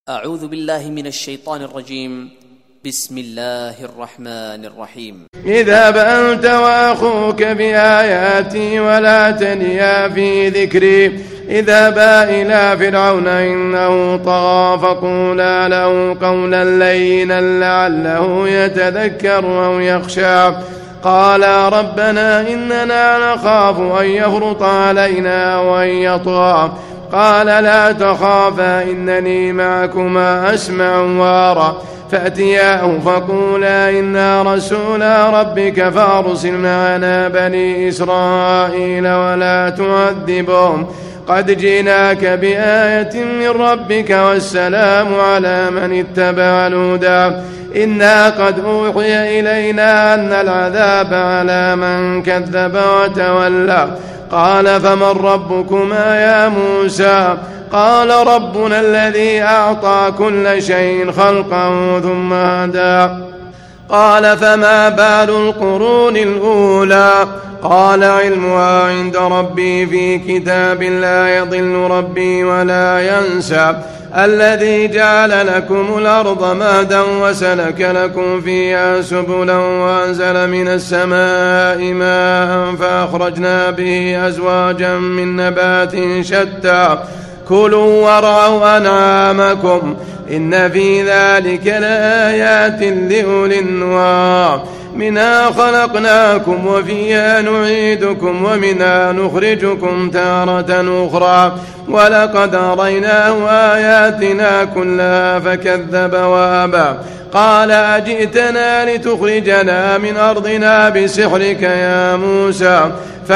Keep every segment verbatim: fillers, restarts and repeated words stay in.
أعوذ بالله من الشيطان الرجيم. بسم الله الرحمن الرحيم. اذهب أنت وأخوك بآياتي ولا تنيا في ذكري اذهبا إلى فرعون إنه طغى فقولا له قولا لينا لعله يتذكر أو يخشى قالا ربنا إننا نخاف أن يفرط علينا وأن يطغى قال لا تخافا إنني معكما أسمع وأرى فأتياه فقولا إنا رسولا ربك فأرسل معنا بني إسرائيل ولا تعذبهم قد جئناك بآية من ربك والسلام على من اتبع الهدى إنا قد أوحي إلينا أن العذاب على من كذب وتولى قال فمن ربكما يا موسى قال ربنا الذي أعطى كل شيء خلقه ثم هدى قال فما بال القرون الأولى قال علمها عند ربي في كتاب لا يضل ربي ولا ينسى الذي جعل لكم الأرض مهدا وسلك لكم فيها سبلا وأنزل من السماء ماء فأخرجنا به أزواجا من نبات شتى كلوا وارعوا أنعامكم إن في ذلك لآيات لأولي النهى منها خلقناكم وفيها نعيدكم ومنها نخرجكم تارة أخرى ولقد أريناه آياتنا كلها فكذب وأبى قال أجئتنا لتخرجنا من أرضنا بسحرك يا موسى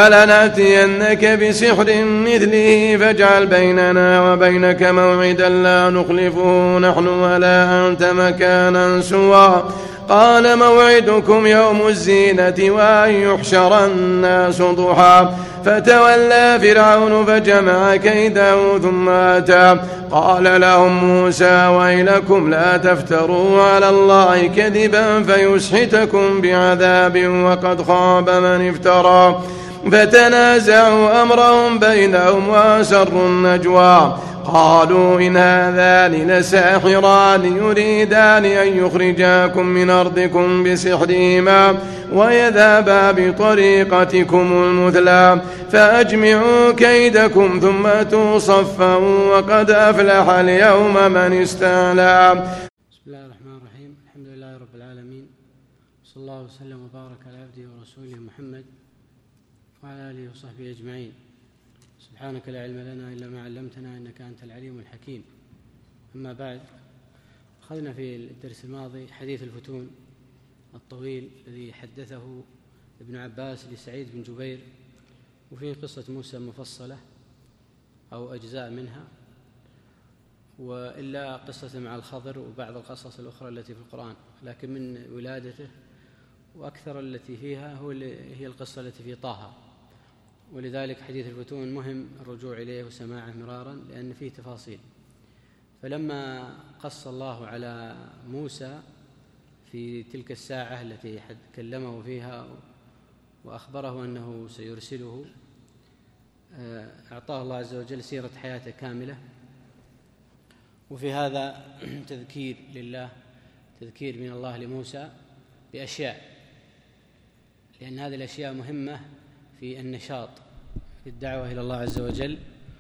فلنأتينك بسحر مثله فاجعل بيننا وبينك موعدا لا نخلفه نحن ولا أنت مكانا سوى قال موعدكم يوم الزينة وأن يحشر الناس ضحى فتولى فرعون فجمع كيده ثم أتى قال لهم موسى ويلكم لا تفتروا على الله كذبا فيسحتكم بعذاب وقد خاب من افترى فتنازعوا أمرهم بينهم وأسروا النجوى قالوا إن هذان لساحران يريدان أن يخرجاكم من أرضكم بسحرهما ويذهبا بطريقتكم المثلى فأجمعوا كيدكم ثم أتوا صفا وقد أفلح اليوم من استعلى. بسم الله الرحمن الرحيم. الحمد لله رب العالمين، صلى الله وسلم وبارك على عبده ورسوله محمد وعلى آله وصحبه أجمعين. سبحانك لا علم لنا إلا ما علمتنا إنك أنت العليم الحكيم. أما بعد، أخذنا في الدرس الماضي حديث الفتون الطويل الذي حدثه ابن عباس لسعيد بن جبير، وفيه قصة موسى مفصلة أو أجزاء منها، وإلا قصة مع الخضر وبعض القصص الأخرى التي في القرآن، لكن من ولادته وأكثر التي فيها هو هي القصة التي في طه، ولذلك حديث الفتون مهم الرجوع إليه وسماعه مرارا لأن فيه تفاصيل. فلما قص الله على موسى في تلك الساعة التي كلمه فيها وأخبره أنه سيرسله، أعطاه الله عز وجل سيرة حياته كاملة، وفي هذا تذكير لله، تذكير من الله لموسى بأشياء، لأن هذه الأشياء مهمة في النشاط في الدعوة إلى الله عز وجل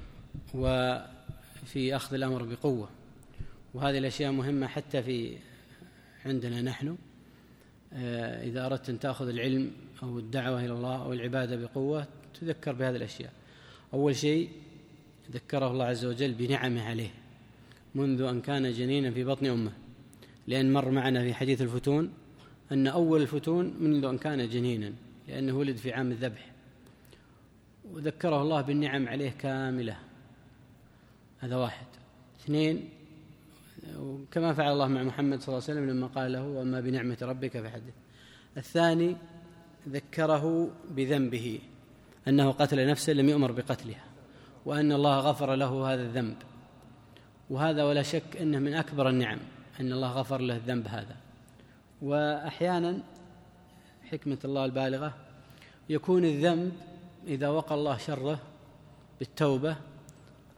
وفي أخذ الأمر بقوة، وهذه الأشياء مهمة حتى في عندنا نحن إذا أردت أن تأخذ العلم أو الدعوة إلى الله أو العبادة بقوة تذكر بهذه الأشياء. أول شيء ذكره الله عز وجل بنعمه عليه منذ أن كان جنينا في بطن أمه، لأن مر معنا في حديث الفتون أن أول الفتون منذ أن كان جنينا، لأنه ولد في عام الذبح، وذكره الله بالنعم عليه كاملة. هذا واحد. اثنين، كما فعل الله مع محمد صلى الله عليه وسلم لما قال له وأما بنعمة ربك فحدث. الثاني، ذكره بذنبه أنه قتل نفسا لم يؤمر بقتلها، وأن الله غفر له هذا الذنب، وهذا ولا شك أنه من أكبر النعم أن الله غفر له الذنب هذا. وأحيانا حكمة الله البالغة يكون الذنب إذا وقع الله شره بالتوبة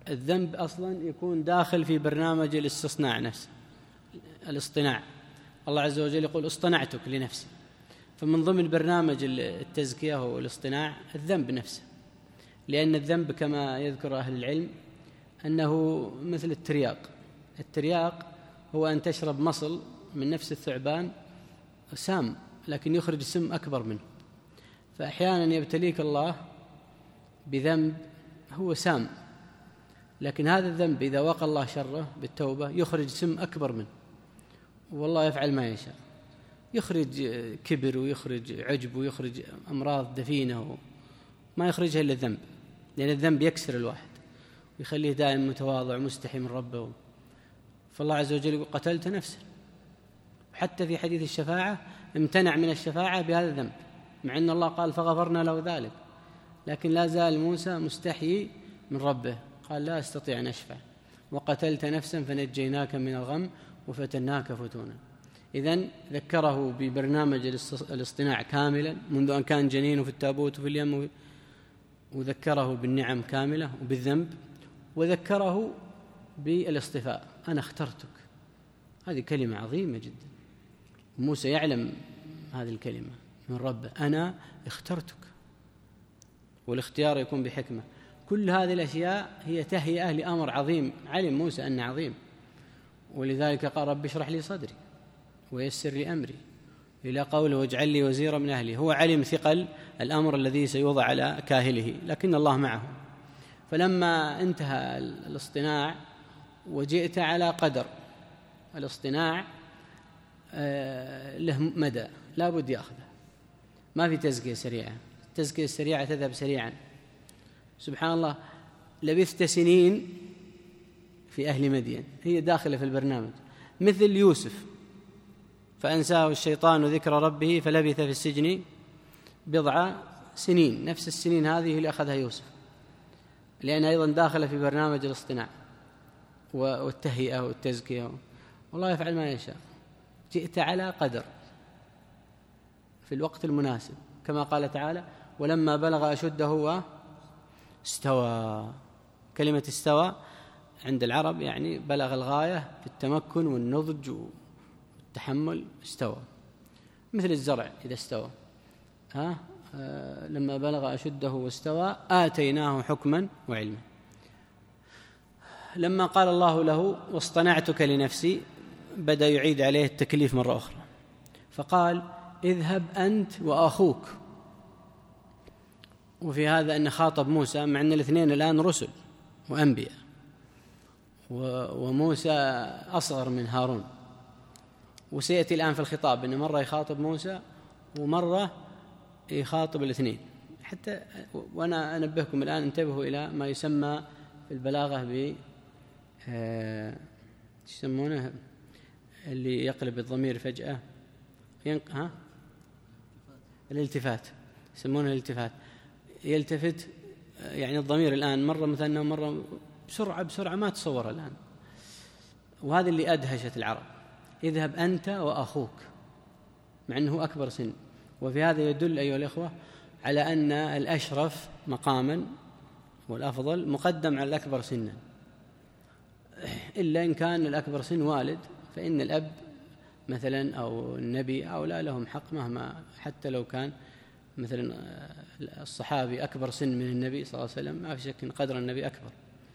الذنب أصلا يكون داخل في برنامج الاستصناع نفسه، الاصطناع. الله عز وجل يقول اصطنعتك لنفسي، فمن ضمن برنامج التزكية والاصطناع الذنب نفسه، لأن الذنب كما يذكر أهل العلم أنه مثل الترياق. الترياق هو أن تشرب مصل من نفس الثعبان سام لكن يخرج سم أكبر منه، فأحيانا يبتليك الله بذنب هو سام، لكن هذا الذنب إذا وقى الله شره بالتوبة يخرج سم أكبر منه، والله يفعل ما يشاء، يخرج كبر ويخرج عجب ويخرج أمراض دفينة ما يخرجها إلا الذنب، لأن الذنب يكسر الواحد ويخليه دائما متواضع مستحي من ربه. فالله عز وجل يقول قتلت نفسا. وحتى في حديث الشفاعة امتنع من الشفاعة بهذا الذنب، مع أن الله قال فغفرنا له ذلك، لكن لا زال موسى مستحيي من ربه، قال لا أستطيع أن أشفع، وقتلت نفسا فنجيناك من الغم وفتناك فتونا. إذن ذكره ببرنامج الاصطناع كاملا منذ أن كان جنينه في التابوت وفي اليم، وذكره بالنعم كاملة وبالذنب، وذكره بالاصطفاء، أنا اخترتك. هذه كلمة عظيمة جدا، موسى يعلم هذه الكلمة من ربه، أنا اخترتك، والاختيار يكون بحكمة. كل هذه الأشياء هي تهيئة لأمر عظيم، علم موسى أنه عظيم، ولذلك قال رب اشرح لي صدري ويسر لي أمري، إلى قوله واجعل لي وزيرا من أهلي. هو علم ثقل الأمر الذي سيوضع على كاهله، لكن الله معه. فلما انتهى الاصطناع وجئت على قدر الاصطناع له مدى لا بد يأخذه، ما في تزكية سريعة. التزكية السريعة تذهب سريعا. سبحان الله، لبثت سنين في أهل مدين، هي داخلة في البرنامج، مثل يوسف فأنساه الشيطان ذكر ربه فلبث في السجن بضع سنين، نفس السنين هذه اللي أخذها يوسف، لأنها أيضا داخلة في برنامج الاصطناع والتهيئة والتزكية، والله يفعل ما يشاء. جئت على قدر في الوقت المناسب، كما قال تعالى ولما بلغ أشده واستوى. كلمة استوى عند العرب يعني بلغ الغاية في التمكن والنضج والتحمل، استوى، مثل الزرع إذا استوى. ها آه لما بلغ أشده واستوى آتيناه حكما وعلما. لما قال الله له واصطنعتك لنفسي بدأ يعيد عليه التكليف مرة أخرى، فقال اذهب أنت وأخوك. وفي هذا أن خاطب موسى، مع أن الاثنين الآن رسل وأنبياء، وموسى أصغر من هارون، وسيأتي الآن في الخطاب أن مرة يخاطب موسى ومرة يخاطب الاثنين. حتى وأنا أنبهكم الآن انتبهوا إلى ما يسمى في البلاغة ب يسمونه اللي يقلب الضمير فجأة ينق... ها؟ الالتفات، يسمونه الالتفات. يلتفت يعني الضمير الآن مرة مثنى ومرة بسرعة بسرعة ما تصور الآن، وهذا اللي أدهشت العرب. اذهب أنت وأخوك، مع أنه أكبر سن. وفي هذا يدل أيها الإخوة على أن الأشرف مقاما والأفضل مقدم على الأكبر سنا، إلا إن كان الأكبر سن والد، فإن الأب مثلا أو النبي أو لا لهم حق مهما، حتى لو كان مثلا الصحابي أكبر سن من النبي صلى الله عليه وسلم ما في شك أن قدر النبي أكبر،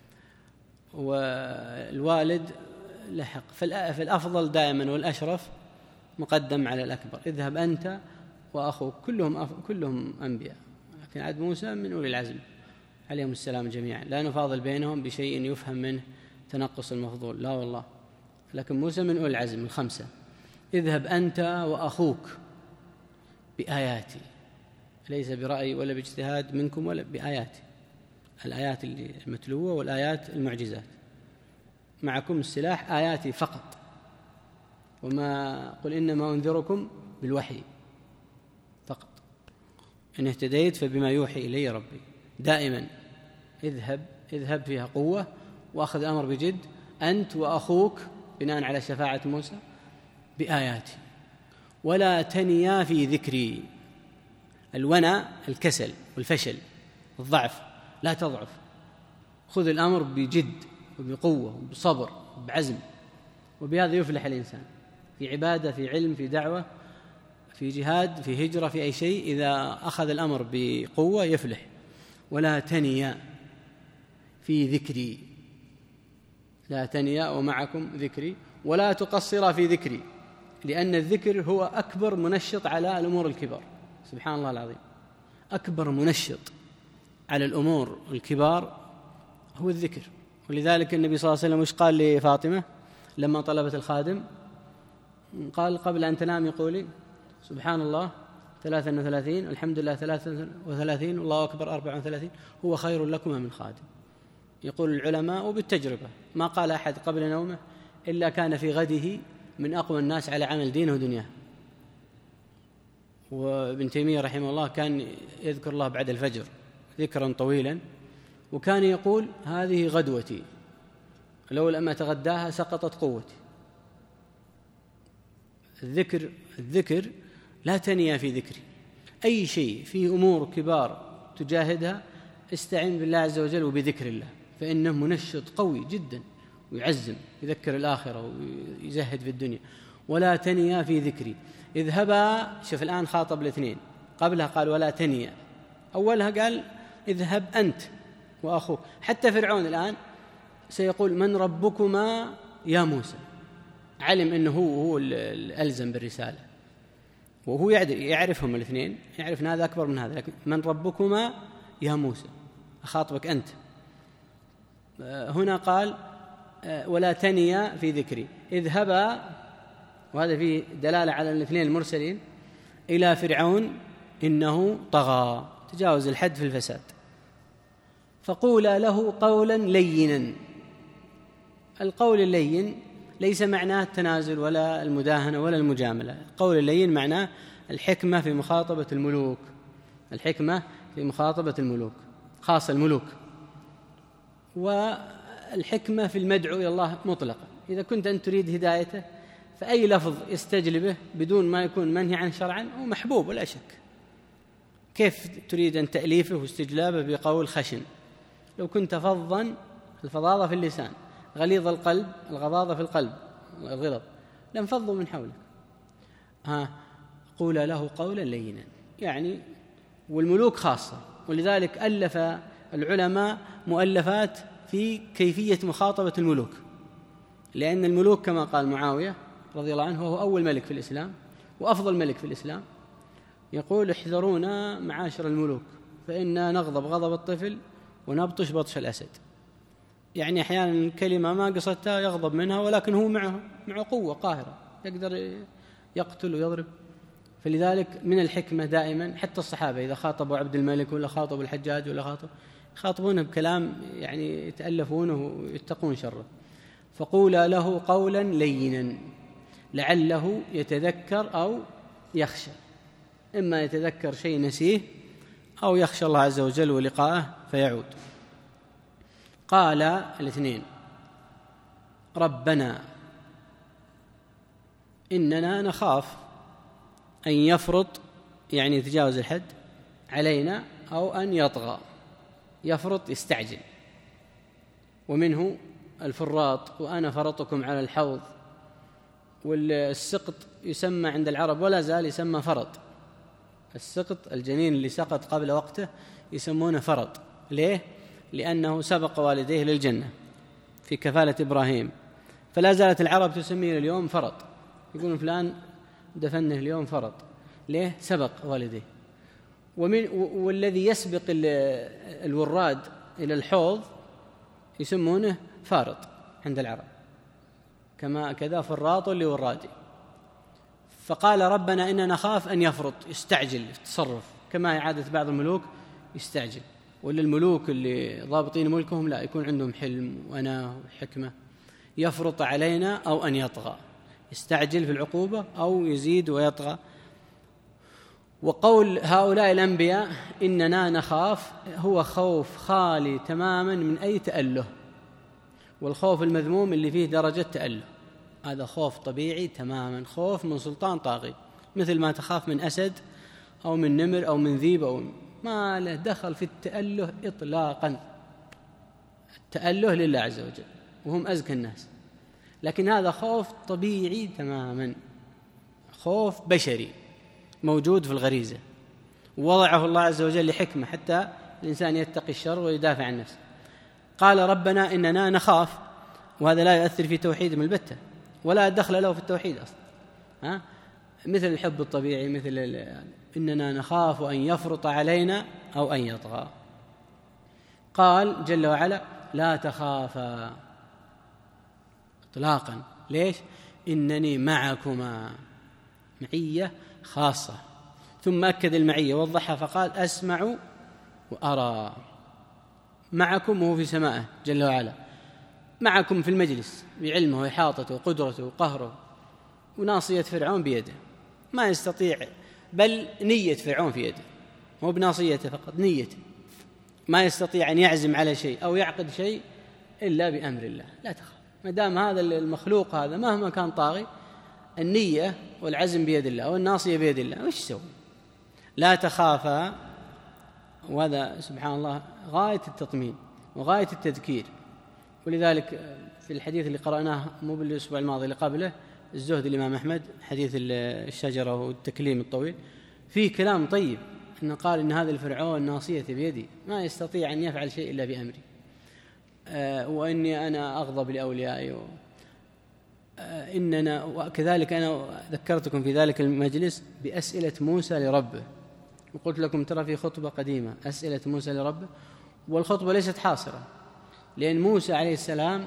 والوالد لحق. فالأفضل دائما والأشرف مقدم على الأكبر. اذهب أنت وأخوك، كلهم أف... كلهم أنبياء، لكن عاد موسى من أولي العزم عليهم السلام جميعا، لا نفاضل بينهم بشيء يفهم منه تنقص المفضول، لا والله، لكن موسى من أولي العزم الخمسة. اذهب أنت وأخوك بآياتي، ليس برأي ولا باجتهاد منكم ولا بآياتي، الآيات المتلوة والآيات المعجزات، معكم السلاح آياتي فقط، وما قل إنما أنذركم بالوحي فقط، إن اهتديت فبما يوحي إلي ربي. دائما اذهب اذهب فيها قوة وأخذ الأمر بجد، أنت وأخوك بناء على شفاعة موسى بآياتي، ولا تنيا في ذكري. الونى الكسل والفشل الضعف، لا تضعف، خذ الأمر بجد وبقوة وبصبر وبعزم، وبهذا يفلح الإنسان في عبادة، في علم، في دعوة، في جهاد، في هجرة، في أي شيء. إذا أخذ الأمر بقوة يفلح. ولا تنيا في ذكري، لا تنيا ومعكم ذكري، ولا تقصر في ذكري، لأن الذكر هو أكبر منشط على الأمور الكبار. سبحان الله العظيم، أكبر منشط على الأمور الكبار هو الذكر. ولذلك النبي صلى الله عليه وسلم وش قال لفاطمة لما طلبت الخادم؟ قال قبل أن تنام قولي سبحان الله ثلاثا وثلاثين، الحمد لله ثلاثا وثلاثين، والله أكبر أربعا وثلاثين، هو خير لكما من خادم. يقول العلماء وبالتجربة ما قال أحد قبل نومه إلا كان في غده من أقوى الناس على عمل دينه ودنياه. وابن تيمية رحمه الله كان يذكر الله بعد الفجر ذكرا طويلا، وكان يقول هذه غدوتي، لو لم أتغداها سقطت قوتي. الذكر الذكر لا تنيا في ذكري، أي شيء فيه أمور كبار تجاهدها استعين بالله عز وجل وبذكر الله، فإنه منشط قوي جدا ويعزم، يذكر الآخرة ويزهد في الدنيا. ولا تنيا في ذكري اذهبا. شوف الآن خاطب الاثنين، قبلها قال ولا تنيا، أولها قال اذهب أنت وأخوك. حتى فرعون الآن سيقول من ربكما يا موسى، علم أنه هو, هو الألزم بالرسالة، وهو يعرفهم الاثنين، يعرف أن هذا أكبر من هذا، لكن من ربكما يا موسى، أخاطبك أنت. هنا قال ولا تنيا في ذكري اذهبا، وهذا فيه دلالة على الاثنين المرسلين، إلى فرعون إنه طغى، تجاوز الحد في الفساد، فقولا له قولا لينا. القول اللين ليس معناه التنازل ولا المداهنة ولا المجاملة. القول اللين معناه الحكمة في مخاطبة الملوك، الحكمة في مخاطبة الملوك، خاصة الملوك، والحكمة في المدعو إلى الله مطلقا. إذا كنت أنت تريد هدايته فأي لفظ يستجلبه بدون ما يكون منهي عنه شرعا هو محبوب ولا شك. كيف تريد أن تأليفه واستجلابه بقول خشن؟ لو كنت فظا، الفظاظة في اللسان، غليظ القلب، الغضاضة في القلب، الغلظ، لم فضوا من حولك. ها قول له قولا لينا، يعني والملوك خاصة. ولذلك ألف العلماء مؤلفات في كيفية مخاطبة الملوك، لأن الملوك كما قال معاوية رضي الله عنه وهو أول ملك في الإسلام وأفضل ملك في الإسلام، يقول احذرونا معاشر الملوك فإنا نغضب غضب الطفل ونبطش بطش الأسد. يعني أحيانا الكلمة ما قصدتها يغضب منها، ولكن هو معه معه قوة قاهرة يقدر يقتل ويضرب. فلذلك من الحكمة دائما حتى الصحابة إذا خاطبوا عبد الملك ولا خاطبوا الحجاج ولا خاطبوا يخاطبونه بكلام يعني يتألفونه ويتقون شره. فقولا له قولا لينا لعله يتذكر أو يخشى، إما يتذكر شيء نسيه أو يخشى الله عز وجل ولقاءه فيعود. قال الاثنين ربنا إننا نخاف أن يفرط، يعني يتجاوز الحد علينا، أو أن يطغى. يفرط يستعجل، ومنه الفراط، وأنا فرطكم على الحوض. والسقط يسمى عند العرب ولا زال يسمى فرط. السقط الجنين اللي سقط قبل وقته يسمونه فرط. ليه؟ لأنه سبق والديه للجنة في كفالة إبراهيم، فلا زالت العرب تسميه اليوم فرط، يقولون فلان دفنه اليوم فرط. ليه؟ سبق والديه. ومن والذي يسبق الوراد إلى الحوض يسمونه فارط عند العرب، كما كذا فراط لورادي. فقال ربنا إننا نخاف أن يفرط، يستعجل في التصرف، كما عادة بعض الملوك يستعجل. ولا الملوك اللي ضابطين ملكهم لا، يكون عندهم حلم وأناه وحكمة. يفرط علينا أو أن يطغى، يستعجل في العقوبة أو يزيد ويطغى. وقول هؤلاء الأنبياء إننا نخاف هو خوف خالي تماما من أي تأله، والخوف المذموم اللي فيه درجة تأله هذا خوف طبيعي تماما، خوف من سلطان طاغي، مثل ما تخاف من أسد أو من نمر أو من ذيب، أو ما له دخل في التأله إطلاقا. التأله لله عز وجل وهم أزكى الناس، لكن هذا خوف طبيعي تماما، خوف بشري موجود في الغريزة، ووضعه الله عز وجل لحكمة حتى الإنسان يتقي الشر ويدافع عن نفسه. قال ربنا إننا نخاف، وهذا لا يؤثر في توحيد من البتة ولا دخل له في التوحيد أصلا، ها؟ مثل الحب الطبيعي، مثل إننا نخاف أن يفرط علينا أو أن يطغى. قال جل وعلا لا تخافا إطلاقا. ليش؟ إنني معكما، معية خاصة. ثم أكد المعية ووضحها فقال أسمع وأرى. معكم وهو في سمائه جل وعلا، معكم في المجلس بعلمه وإحاطته وقدرته وقهره، وناصية فرعون بيده، ما يستطيع، بل نية فرعون في يده، مو بناصيته فقط، نيته، ما يستطيع أن يعزم على شيء أو يعقد شيء إلا بأمر الله. لا تخاف، ما دام هذا المخلوق هذا مهما كان طاغي، النية والعزم بيد الله والناصية بيد الله، وش يسوي؟ لا تخافا. وهذا سبحان الله غاية التطمين وغاية التذكير. ولذلك في الحديث اللي قرأناه مو بالأسبوع الماضي اللي قبله، الزهد الإمام أحمد، حديث الشجرة والتكليم الطويل، فيه كلام طيب، إنه قال إن هذا الفرعون ناصية بيدي، ما يستطيع أن يفعل شيء إلا بأمري، آه وإني أنا أغضب لأوليائي، آه إننا وكذلك أنا ذكرتكم في ذلك المجلس بأسئلة موسى لربه، وقلت لكم ترى في خطبة قديمة أسئلة موسى لربه، والخطبة ليست حاصرة، لأن موسى عليه السلام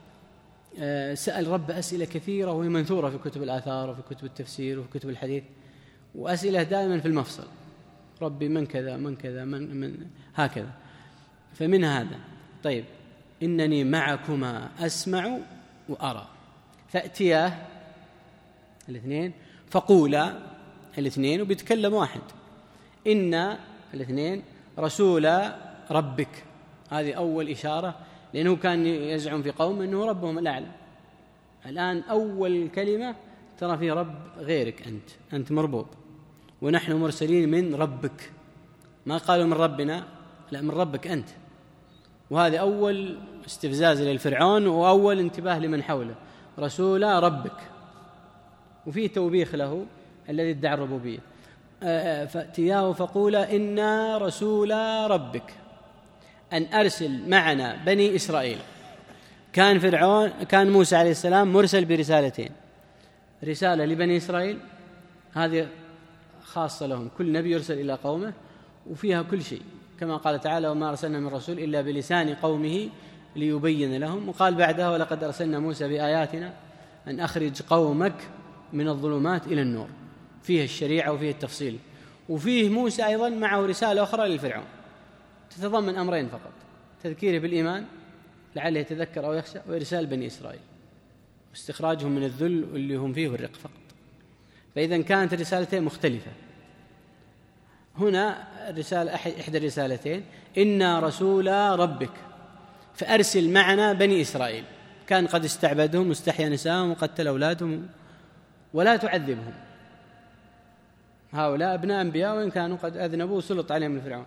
سأل رب أسئلة كثيرة وهي منثورة في كتب الآثار وفي كتب التفسير وفي كتب الحديث، وأسئلة دائما في المفصل، ربي من كذا من كذا من, من هكذا. فمن هذا طيب إنني معكما أسمع وأرى، فأتياه الاثنين فقولا الاثنين، وبيتكلم واحد، إن الاثنين رسول ربك. هذه أول إشارة، لأنه كان يزعم في قوم أنه ربهم الأعلى. الآن أول كلمة ترى في رب غيرك، أنت أنت مربوب، ونحن مرسلين من ربك. ما قالوا من ربنا، لا، من ربك أنت. وهذا أول استفزاز للفرعون وأول انتباه لمن حوله، رسول ربك، وفيه توبيخ له الذي ادعى الربوبية. فأتياه فقولا إنا رسول ربك أن أرسل معنا بني إسرائيل. كان فرعون كان موسى عليه السلام مرسل برسالتين، رسالة لبني إسرائيل هذه خاصة لهم، كل نبي يرسل إلى قومه وفيها كل شيء، كما قال تعالى وما أرسلنا من رسول إلا بلسان قومه ليبين لهم. وقال بعدها ولقد أرسلنا موسى بآياتنا أن أخرج قومك من الظلمات إلى النور، فيه الشريعة وفيه التفصيل. وفيه موسى أيضا معه رسالة أخرى للفرعون تتضمن أمرين فقط، تذكيره بالإيمان لعله يتذكر أو يخشى، وإرسال بني إسرائيل واستخراجهم من الذل اللي هم فيه والرق فقط. فإذا كانت الرسالتين مختلفة. هنا الرسالة إحدى الرسالتين إنا رسول ربك فأرسل معنا بني إسرائيل. كان قد استعبدهم واستحيا نساءهم وقتل أولادهم، ولا تعذبهم، هؤلاء ابناء أنبياء وإن كانوا قد أذنبوا وسلط عليهم الفرعون.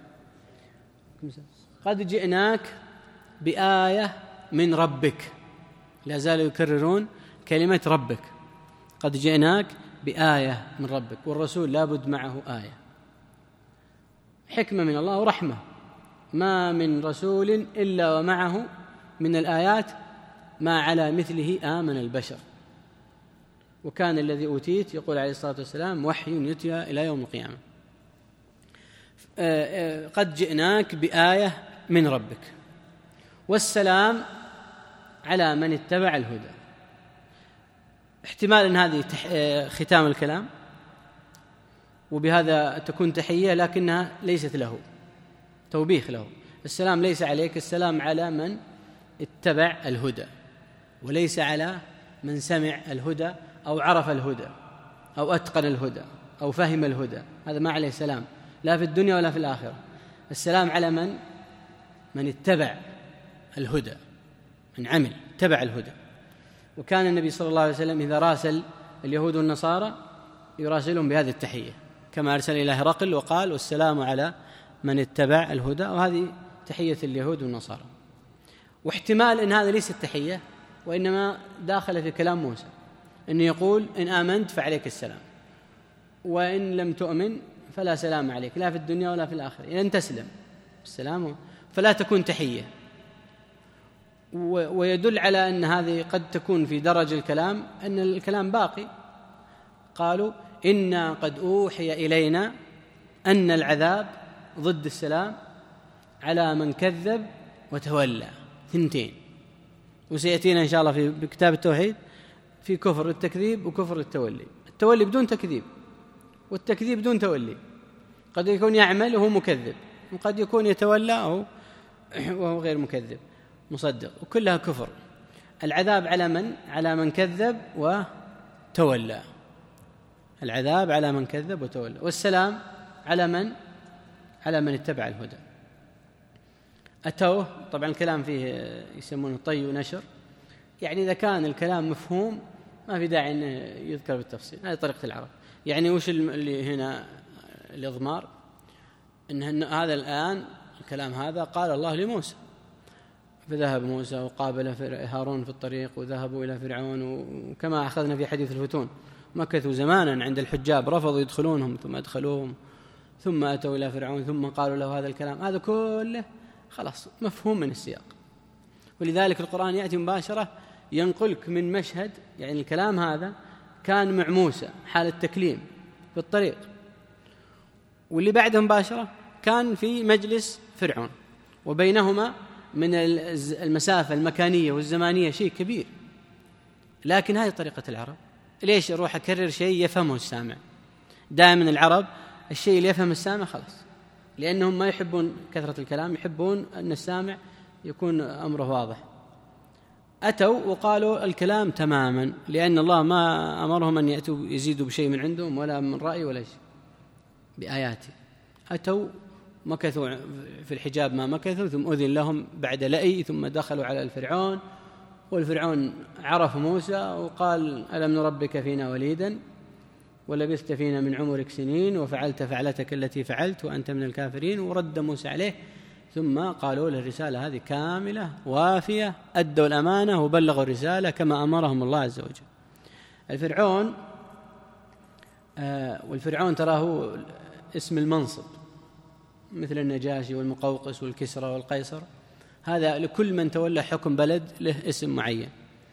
قد جئناك بآية من ربك، لا زالوا يكررون كلمة ربك، قد جئناك بآية من ربك، والرسول لابد معه آية، حكمة من الله ورحمة، ما من رسول إلا ومعه من الآيات ما على مثله آمن البشر. وكان الذي أوتيت يقول عليه الصلاة والسلام وحي يتلى إلى يوم القيامة. قد جئناك بآية من ربك. والسلام على من اتبع الهدى. احتمال أن هذه ختام الكلام وبهذا تكون تحية، لكنها ليست له، توبيخ له. السلام ليس عليك، السلام على من اتبع الهدى، وليس على من سمع الهدى أو عرف الهدى أو أتقن الهدى أو فهم الهدى، هذا ما عليه سلام لا في الدنيا ولا في الآخرة. السلام على من من اتبع الهدى، من عمل اتبع الهدى. وكان النبي صلى الله عليه وسلم إذا راسل اليهود والنصارى يراسلهم بهذه التحية، كما أرسل إلى هرقل وقال والسلام على من اتبع الهدى، وهذه تحية اليهود والنصارى. واحتمال أن هذا ليس التحية وإنما داخل في كلام موسى، أنه يقول إن آمنت فعليك السلام، وإن لم تؤمن فلا سلام عليك، لا في الدنيا ولا في الآخرة، إن تسلم السلام فلا تكون تحية. ويدل على أن هذه قد تكون في درج الكلام أن الكلام باقي. قالوا إنا قد أوحي إلينا أن العذاب ضد السلام على من كذب وتولى، ثنتين. وسيأتينا إن شاء الله في كتاب التوحيد في كفر التكذيب وكفر التولي. التولي بدون تكذيب والتكذيب بدون تولي، قد يكون يعمل وهو مكذب، وقد يكون يتولى وهو غير مكذب مصدق، وكلها كفر. العذاب على من؟ على من كذب وتولى، العذاب على من كذب وتولى، والسلام على من؟ على من اتبع الهدى. أتوه، طبعا الكلام فيه يسمونه طي ونشر، يعني إذا كان الكلام مفهوم ما في داعي أنه يذكر بالتفصيل، هذه طريقة العرب. يعني وش اللي هنا الإضمار؟ إن هذا الآن الكلام هذا قال الله لموسى، فذهب موسى وقابل هارون في الطريق وذهبوا إلى فرعون، وكما أخذنا في حديث الفتون مكثوا زمانا عند الحجاب، رفضوا يدخلونهم ثم أدخلوهم، ثم أتوا إلى فرعون ثم قالوا له هذا الكلام. هذا كله خلاص مفهوم من السياق، ولذلك القرآن يأتي مباشرة ينقلك من مشهد، يعني الكلام هذا كان مع موسى حال التكليم في الطريق، واللي بعده مباشرة كان في مجلس فرعون، وبينهما من المسافة المكانية والزمانية شيء كبير. لكن هذه طريقة العرب. ليش أروح أكرر شيء يفهمه السامع؟ دائما العرب الشيء اللي يفهم السامع خلاص، لأنهم ما يحبون كثرة الكلام، يحبون أن السامع يكون أمره واضح. أتوا وقالوا الكلام تماما، لأن الله ما أمرهم أن يأتوا يزيدوا بشيء من عندهم ولا من رأي ولا شيء، بآياته. أتوا مكثوا في الحجاب ما مكثوا، ثم أذن لهم بعد لأي، ثم دخلوا على الفرعون، والفرعون عرف موسى وقال ألم نربك فينا وليدا ولبثت فينا من عمرك سنين وفعلت فعلتك التي فعلت وأنت من الكافرين، ورد موسى عليه. ثم قالوا له الرسالة هذه كاملة وافية، أدوا الأمانة وبلغوا الرسالة كما أمرهم الله عز وجل. الفرعون آه والفرعون تراه اسم المنصب، مثل النجاشي والمقوقس والكسرى والقيصر، هذا لكل من تولى حكم بلد له اسم معين.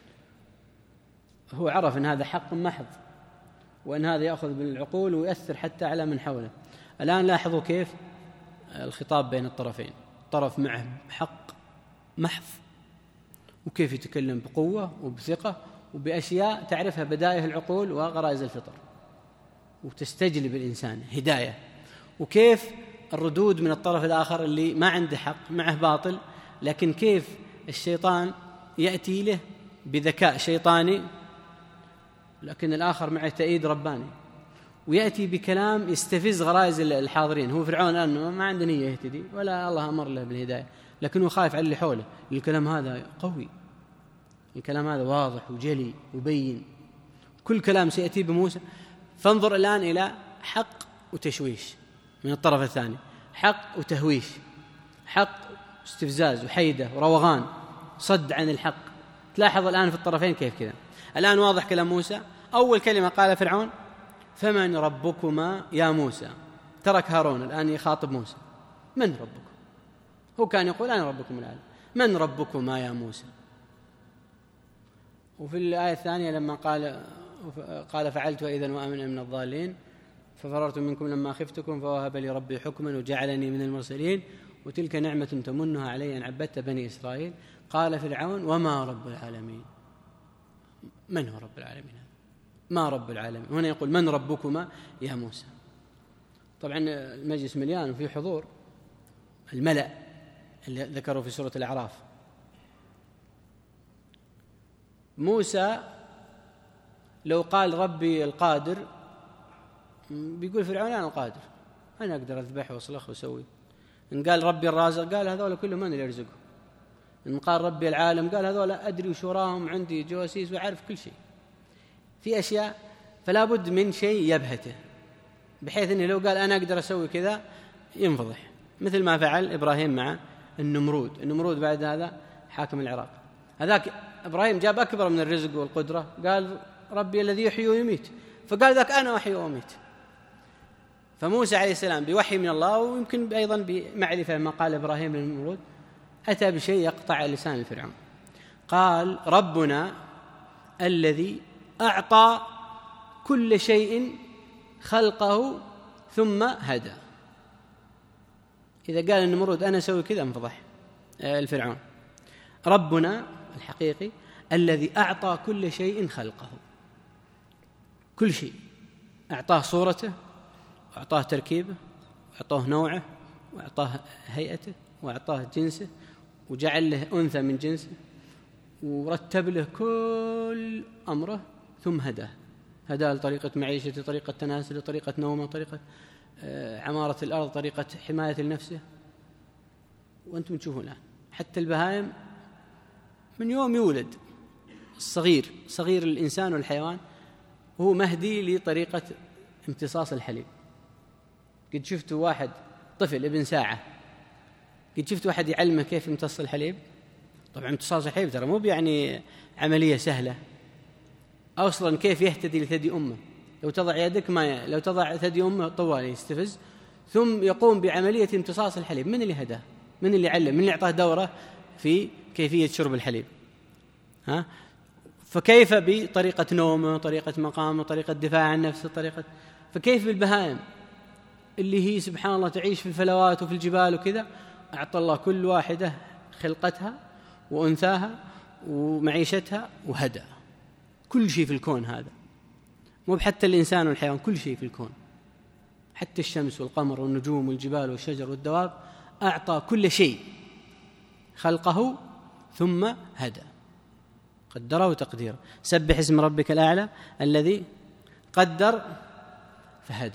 هو عرف أن هذا حق محض، وأن هذا يأخذ بالعقول ويؤثر حتى على من حوله. الآن لاحظوا كيف الخطاب بين الطرفين، طرف معه حق محض وكيف يتكلم بقوة وبثقة وبأشياء تعرفها بدائه العقول وغرائز الفطر وتستجلب الإنسان هداية، وكيف الردود من الطرف الآخر اللي ما عنده حق معه باطل، لكن كيف الشيطان يأتي له بذكاء شيطاني، لكن الآخر معه تأييد رباني، ويأتي بكلام يستفز غرائز الحاضرين. هو فرعون الآن ما عنده نية يهتدي ولا الله أمر له بالهداية، لكنه خايف على اللي حوله. الكلام هذا قوي، الكلام هذا واضح وجلي وبين، كل كلام سيأتي بموسى. فانظر الآن إلى حق وتشويش من الطرف الثاني، حق وتهويش، حق استفزاز وحيدة وروغان، صد عن الحق. تلاحظ الآن في الطرفين كيف كذا. الآن واضح كلام موسى، أول كلمة قال فرعون فمن ربكما يا موسى، ترك هارون الآن يخاطب موسى، من ربكم؟ هو كان يقول أنا ربكم الآن، من ربكما يا موسى؟ وفي الآية الثانية لما قال قال فعلت وإذا وأنا من الضالين ففررت منكم لما خفتكم فوهب لي ربي حكما وجعلني من المرسلين وتلك نعمة تمنها علي أن عبدت بني إسرائيل. قال فرعون وما رب العالمين؟ من هو رب العالمين؟ ما رب العالمين؟ هنا يقول من ربكما يا موسى. طبعا المجلس مليان وفي حضور الملأ اللي ذكروا في سورة الأعراف. موسى لو قال ربي القادر بيقول فرعون أنا القادر، أنا أقدر أذبح وأصلخ وأسوي. إن قال ربي الرازق قال هذول كلهم من اللي يرزقه. إن قال ربي العالم قال هذول أدري وش وراهم، عندي جواسيس وأعرف كل شيء. في أشياء فلا بد من شيء يبهته، بحيث أنه لو قال أنا أقدر أسوي كذا ينفضح، مثل ما فعل إبراهيم مع النمرود. النمرود بعد هذا حاكم العراق. هذاك إبراهيم جاب أكبر من الرزق والقدرة، قال ربي الذي يحيي ويميت، فقال ذاك أنا أحيي وأميت. فموسى عليه السلام بوحي من الله، ويمكن أيضا بمعرفة ما قال إبراهيم للنمرود، أتى بشيء يقطع لسان الفرعون. قال ربنا الذي أعطى كل شيء خلقه ثم هدى. إذا قال النمرود أنا أسوي كذا انفضح الفرعون. ربنا الحقيقي الذي أعطى كل شيء خلقه، كل شيء أعطاه صورته، وأعطاه تركيبه، وأعطاه نوعه، وأعطاه هيئته، وأعطاه جنسه، وجعل له أنثى من جنسه، ورتب له كل أمره، ثم هداه هداه لطريقة معيشته، طريقة تناسله، طريقة نومه، طريقة عمارة الأرض، طريقة حماية لنفسه. وأنتم تشوفون الآن حتى البهائم من يوم يولد الصغير صغير الإنسان والحيوان هو مهدي لطريقة امتصاص الحليب. قد شفتوا واحد طفل ابن ساعة، قد شفتوا واحد يعلمه كيف يمتص الحليب؟ طبعا امتصاص الحليب ترى مو يعني عملية سهلة. أصلا كيف يهتدي لثدي أمه؟ لو تضع يدك ما ي... لو تضع ثدي أمه طوال يستفز، ثم يقوم بعملية امتصاص الحليب. من اللي هداه؟ من اللي علم؟ من اللي أعطاه دورة في كيفية شرب الحليب؟ ها؟ فكيف بطريقة نومه، طريقة مقامه، طريقة دفاع عن نفسه، طريقة فكيف بالبهائم اللي هي سبحان الله تعيش في الفلوات وفي الجبال وكذا؟ أعطى الله كل واحدة خلقتها وأنثاها ومعيشتها وهدى كل شيء في الكون. هذا مو حتى الإنسان والحيوان، كل شيء في الكون، حتى الشمس والقمر والنجوم والجبال والشجر والدواب، أعطى كل شيء خلقه ثم هدى، قدره تقديره. سبح اسم ربك الأعلى الذي قدر فهدى.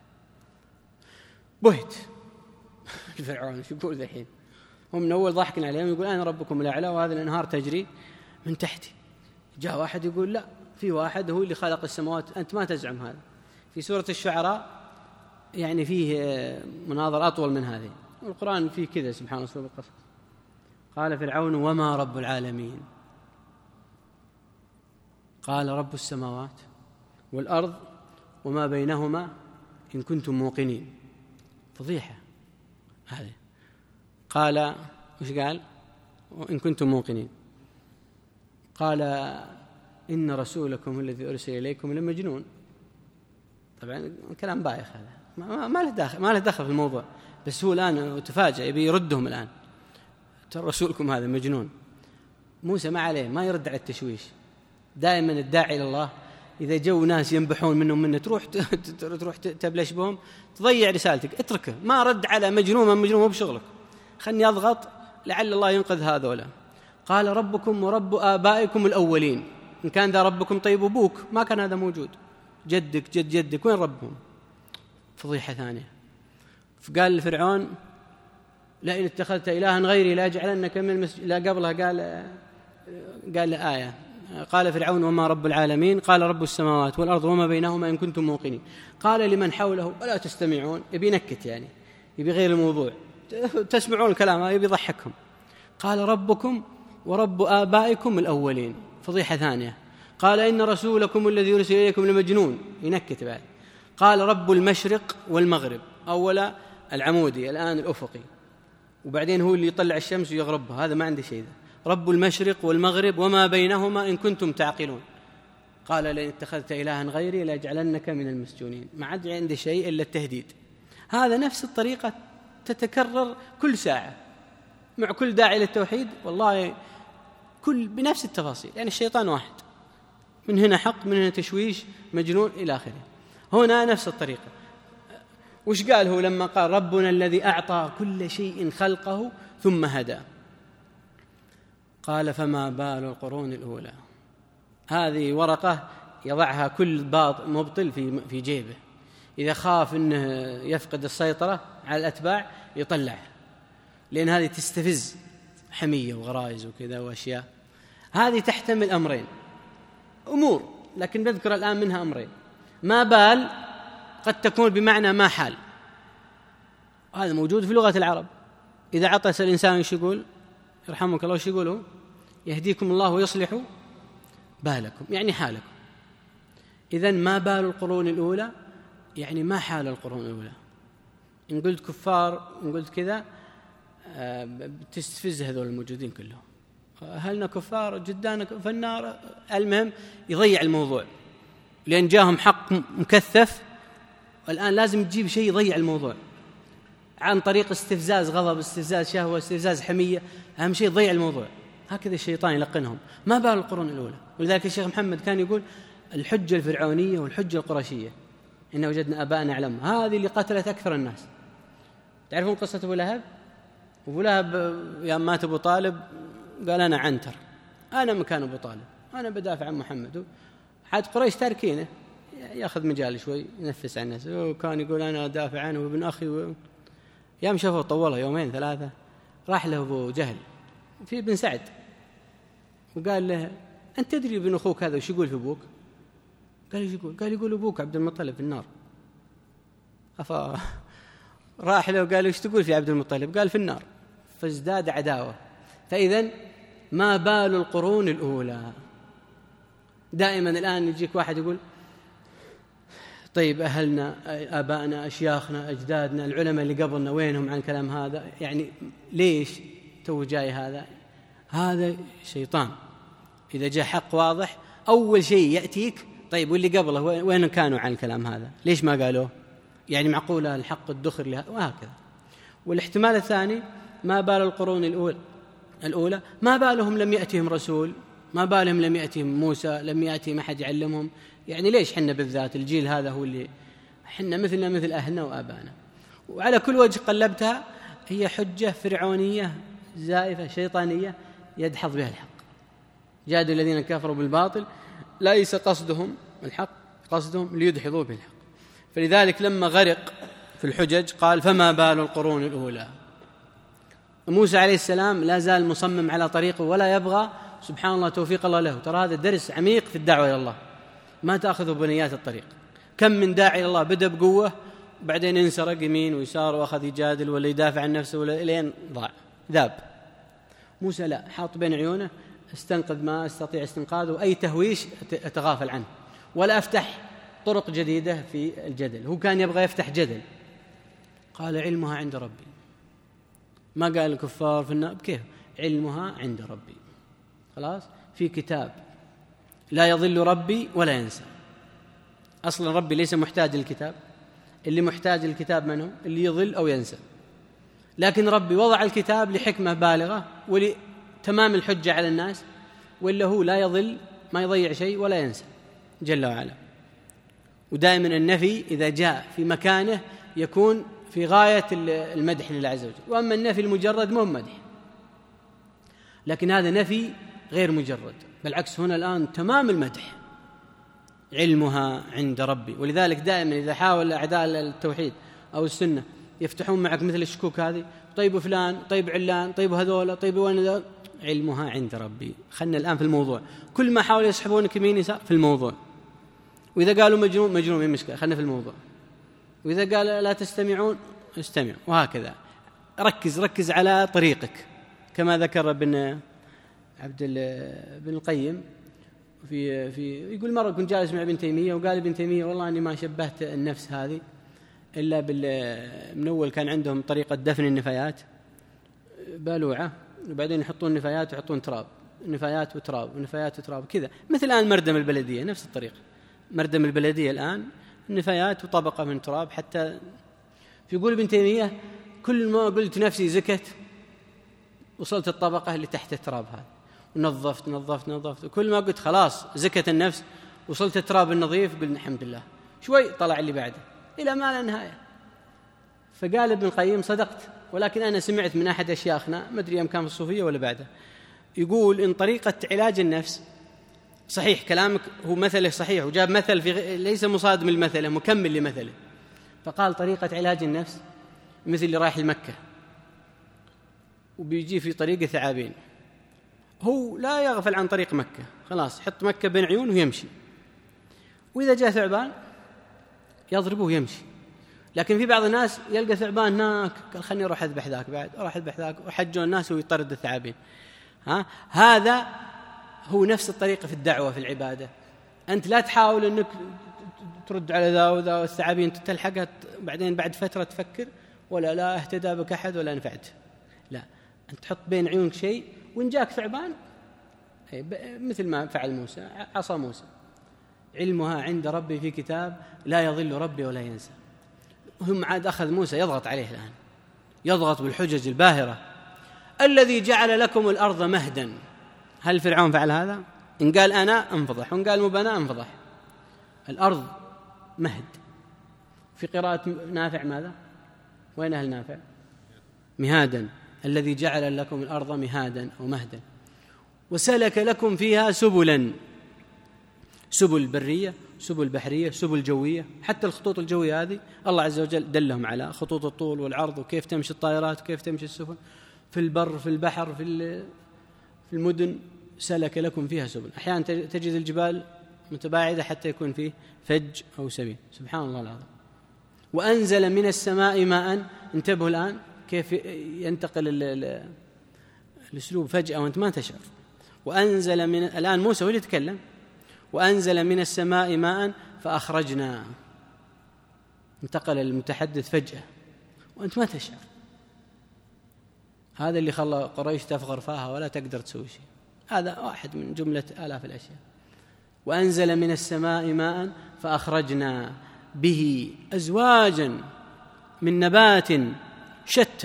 بهت الفرعون شو يقول الحين؟ هم من أول ضحكنا عليهم يقول أنا ربكم الأعلى وهذه الأنهار تجري من تحتي. جاء واحد يقول لا، في واحد هو اللي خلق السماوات، أنت ما تزعم هذا. في سورة الشعراء يعني فيه مناظر أطول من هذه، والقرآن فيه كذا سبحان الله. سورة القصص قال فرعون وما رب العالمين؟ قال رب السماوات والأرض وما بينهما إن كنتم موقنين. فضيحة هذه. قال وش قال؟ إن كنتم موقنين. قال إن رسولكم الذي أرسل إليكم لمجنون. طبعا كلام بايخ هذا، ما, ما له دخل ما له دخل في الموضوع، بس هو الآن تفاجأ يبي يردهم الآن. ترى رسولكم هذا مجنون. موسى ما عليه، ما يرد على التشويش. دائما الداعي إلى الله إذا جو ناس ينبحون منهم منه تروح تروح تبلش بهم تضيع رسالتك، اتركه. ما رد على مجنون من مجنون، مو بشغلك، خلني أضغط لعل الله ينقذ هذولا. قال ربكم ورب آبائكم الأولين. إن كان ذا ربكم طيب أبوك ما كان هذا موجود، جدك جد جدك وين ربهم؟ فضيحة ثانية. فقال لفرعون لئن اتخذت إلها غيري لا أجعلنك من المسجد. لا قبلها قال قال له آية. قال فرعون وما رب العالمين؟ قال رب السماوات والأرض وما بينهما إن كنتم موقنين. قال لمن حوله ألا تستمعون؟ يبي نكت يعني، يبي غير الموضوع، تسمعون الكلام يبي يضحكهم. قال ربكم ورب آبائكم الأولين. فضيحة ثانية. قال إن رسولكم الذي يرسل إليكم لمجنون. ينكت بعد. قال رب المشرق والمغرب. أولا العمودي الآن الأفقي، وبعدين هو اللي يطلع الشمس ويغربها، هذا ما عنده شيء. ذا رب المشرق والمغرب وما بينهما إن كنتم تعقلون. قال لئن اتخذت إلها غيري لأجعلنك من المسجونين. ما عاد عنده شيء إلا التهديد. هذا نفس الطريقة تتكرر كل ساعة مع كل داعي للتوحيد، والله كل بنفس التفاصيل. يعني الشيطان واحد، من هنا حق، من هنا تشويش، مجنون إلى آخره. هنا نفس الطريقة. وش قال هو لما قال ربنا الذي أعطى كل شيء خلقه ثم هدى؟ قال فما بال القرون الأولى. هذه ورقة يضعها كل باط مبطل في في جيبه، إذا خاف أنه يفقد السيطرة على الأتباع يطلعها، لأن هذه تستفز حمية وغرائز وكذا وأشياء. هذه تحتمل أمرين، أمور، لكن نذكر الآن منها أمرين. ما بال قد تكون بمعنى ما حال، هذا موجود في لغة العرب. إذا عطس الإنسان إيش يقول؟ يرحمك الله وش يقولوا؟ يهديكم الله ويصلح بالكم، يعني حالكم. إذن ما بال القرون الأولى يعني ما حال القرون الأولى. إن قلت كفار إن قلت كذا تستفز هذول الموجودين كلهم، أهلنا كفار جدانا فالنار. المهم يضيع الموضوع لأن جاهم حق مكثف، والآن لازم تجيب شيء يضيع الموضوع عن طريق استفزاز غضب، استفزاز شهوة، استفزاز حمية. أهم شيء يضيع الموضوع. هكذا الشيطان يلقنهم. ما بال القرون الأولى. ولذلك الشيخ محمد كان يقول الحجة الفرعونية والحجة القرشية إن وجدنا آباءنا يعلمون، هذه اللي قتلت أكثر الناس. تعرفون قصة أبو لهب؟ أبو لهب يا مات أبو طالب قال أنا عنتر، أنا مكان أبو طالب، أنا بدافع عن محمد. حد قريش تاركينه يأخذ مجال شوي ينفس عن الناس، وكان يقول أنا أدافع عنه وابن أخي و... يوم شافه طوله يومين ثلاثة راح له أبو جهل في بن سعد وقال له أنت تدري ابن أخوك هذا وش يقول في أبوك؟ قال ايش يقول؟ قال يقول أبوك عبد المطلب في النار. أفا راح له وقال ايش تقول في عبد المطلب؟ قال في النار. فازداد عداوة. فإذن ما بال القرون الأولى. دائما الآن يجيك واحد يقول طيب أهلنا آبائنا أشياخنا أجدادنا العلماء اللي قبلنا وينهم عن الكلام هذا؟ يعني ليش تو جاي هذا؟ هذا شيطان. إذا جاء حق واضح أول شيء يأتيك طيب واللي قبله وين كانوا عن الكلام هذا؟ ليش ما قالوه؟ يعني معقولة الحق الدخر لها وهكذا. والاحتمال الثاني ما بال القرون الأولى الأولى ما بالهم لم يأتهم رسول، ما بالهم لم يأتهم موسى، لم يأتهم أحد يعلمهم. يعني ليش حنا بالذات الجيل هذا هو اللي حنا مثلنا مثل أهلنا وآبائنا؟ وعلى كل وجه قلبتها هي حجة فرعونية زائفة شيطانية يدحض بها الحق. جادوا الذين كفروا بالباطل ليس قصدهم الحق، قصدهم ليدحضوا به الحق. فلذلك لما غرق في الحجج قال فما بال القرون الأولى. موسى عليه السلام لا زال مصمم على طريقه ولا يبغى، سبحان الله توفيق الله له. ترى هذا درس عميق في الدعوة إلى الله، ما تأخذه بنيات الطريق. كم من داعي إلى الله بدأ بقوة بعدين انسرق يمين ويسار وأخذ يجادل ولا يدافع عن نفسه ولا إلين ضاع ذاب. موسى لا، حاط بين عيونه استنقذ ما استطيع استنقاذه، أي تهويش أتغافل عنه ولا أفتح طرق جديدة في الجدل. هو كان يبغى يفتح جدل. قال علمها عند ربي. ما قال الكفار في النار، كيف علمها عند ربي؟ خلاص في كتاب لا يضل ربي ولا ينسى. أصلا ربي ليس محتاج للكتاب، اللي محتاج للكتاب من هو؟ اللي يضل أو ينسى. لكن ربي وضع الكتاب لحكمة بالغة ولتمام الحجة على الناس، وإلا هو لا يضل ما يضيع شيء ولا ينسى جل وعلا. ودائما النفي إذا جاء في مكانه يكون في غاية المدح لله عز وجل، وأما النفي المجرد مو مدح. لكن هذا نفي غير مجرد، بالعكس هنا الآن تمام المدح. علمها عند ربي. ولذلك دائما إذا حاول أعداء التوحيد أو السنة يفتحون معك مثل الشكوك هذه، طيب فلان، طيب علان، طيب هذول، طيب وين ذول؟ علمها عند ربي. خلنا الآن في الموضوع. كل ما حاولوا يسحبونك يمين يسار في الموضوع. وإذا قالوا مجنون مجنون من مشكلة، خلنا في الموضوع. وإذا قال لا تستمعون استمعوا، وهكذا. ركز ركز على طريقك، كما ذكر ابن عبد بن القيم في في يقول مرة كنت جالس مع ابن تيمية وقال ابن تيمية والله أني ما شبهت النفس هذه إلا بال من أول كان عندهم طريقة دفن النفايات بالوعة، وبعدين يحطون نفايات ويحطون تراب، نفايات وتراب ونفايات وتراب كذا، مثل الآن مردم البلدية نفس الطريقة. مردم البلدية الآن نفايات وطبقة من تراب. حتى يقول ابن تيمية كل ما قلت نفسي زكت وصلت الطبقة اللي تحت التراب هذا، ونظفت نظفت نظفت، وكل ما قلت خلاص زكت النفس وصلت التراب النظيف قلنا الحمد لله، شوي طلع اللي بعده إلى ما لا نهاية. فقال ابن القيم صدقت، ولكن أنا سمعت من أحد أشياخنا ما أدري أم كان في الصوفية ولا بعده يقول إن طريقة علاج النفس صحيح كلامك هو مثله صحيح، وجاب مثل في ليس مصادم المثل مكمل لمثله. فقال طريقة علاج النفس مثل اللي رايح لمكة وبيجي في طريق ثعابين، هو لا يغفل عن طريق مكة، خلاص حط مكة بين عيونه ويمشي، وإذا جاء ثعبان يضربه ويمشي. لكن في بعض الناس يلقى ثعبان هناك قال خلني أروح أذبح ذاك، بعد أروح أذبح ذاك، وحجوا الناس ويطرد الثعابين. ها هذا هو نفس الطريقة في الدعوة في العبادة. أنت لا تحاول أنك ترد على ذا وذا والثعابين تلحقها بعدين بعد فترة تفكر ولا لا اهتدى بك أحد ولا نفعت، لا، أنت تحط بين عيونك شيء وإن جاك ثعبان مثل ما فعل موسى، عصا موسى علمها عند ربي في كتاب لا يضل ربي ولا ينسى. هم عاد أخذ موسى يضغط عليه الآن، يضغط بالحجج الباهرة. الذي جعل لكم الأرض مهدا، هل فرعون فعل هذا؟ إن قال أنا انفضح، وإن قال مو بنا انفضح. الأرض مهد، في قراءة نافع ماذا؟ وين أهل نافع؟ مهادا. الذي جعل لكم الأرض مهادا أو مهدا وسلك لكم فيها سبلا، سبل برية، سبل بحرية، سبل جوية. حتى الخطوط الجوية هذه الله عز وجل دلهم على خطوط الطول والعرض وكيف تمشي الطائرات وكيف تمشي السفن في البر في البحر في المدن، سلك لكم فيها سبل. أحيانا تجد الجبال متباعدة حتى يكون فيه فج أو سبيل، سبحان الله العظيم. وأنزل من السماء ماء، انتبهوا الآن كيف ينتقل الأسلوب فجأة وأنت ما تشعر. وأنزل من، الآن موسى هو اللي يتكلم، وأنزل من السماء ماء فأخرجنا، انتقل المتحدث فجأة وأنت ما تشعر. هذا اللي خلى قريش تفغر فاها ولا تقدر تسوي شيء. هذا واحد من جملة آلاف الأشياء. وأنزل من السماء ماء فأخرجنا به أزواجا من نبات شتى،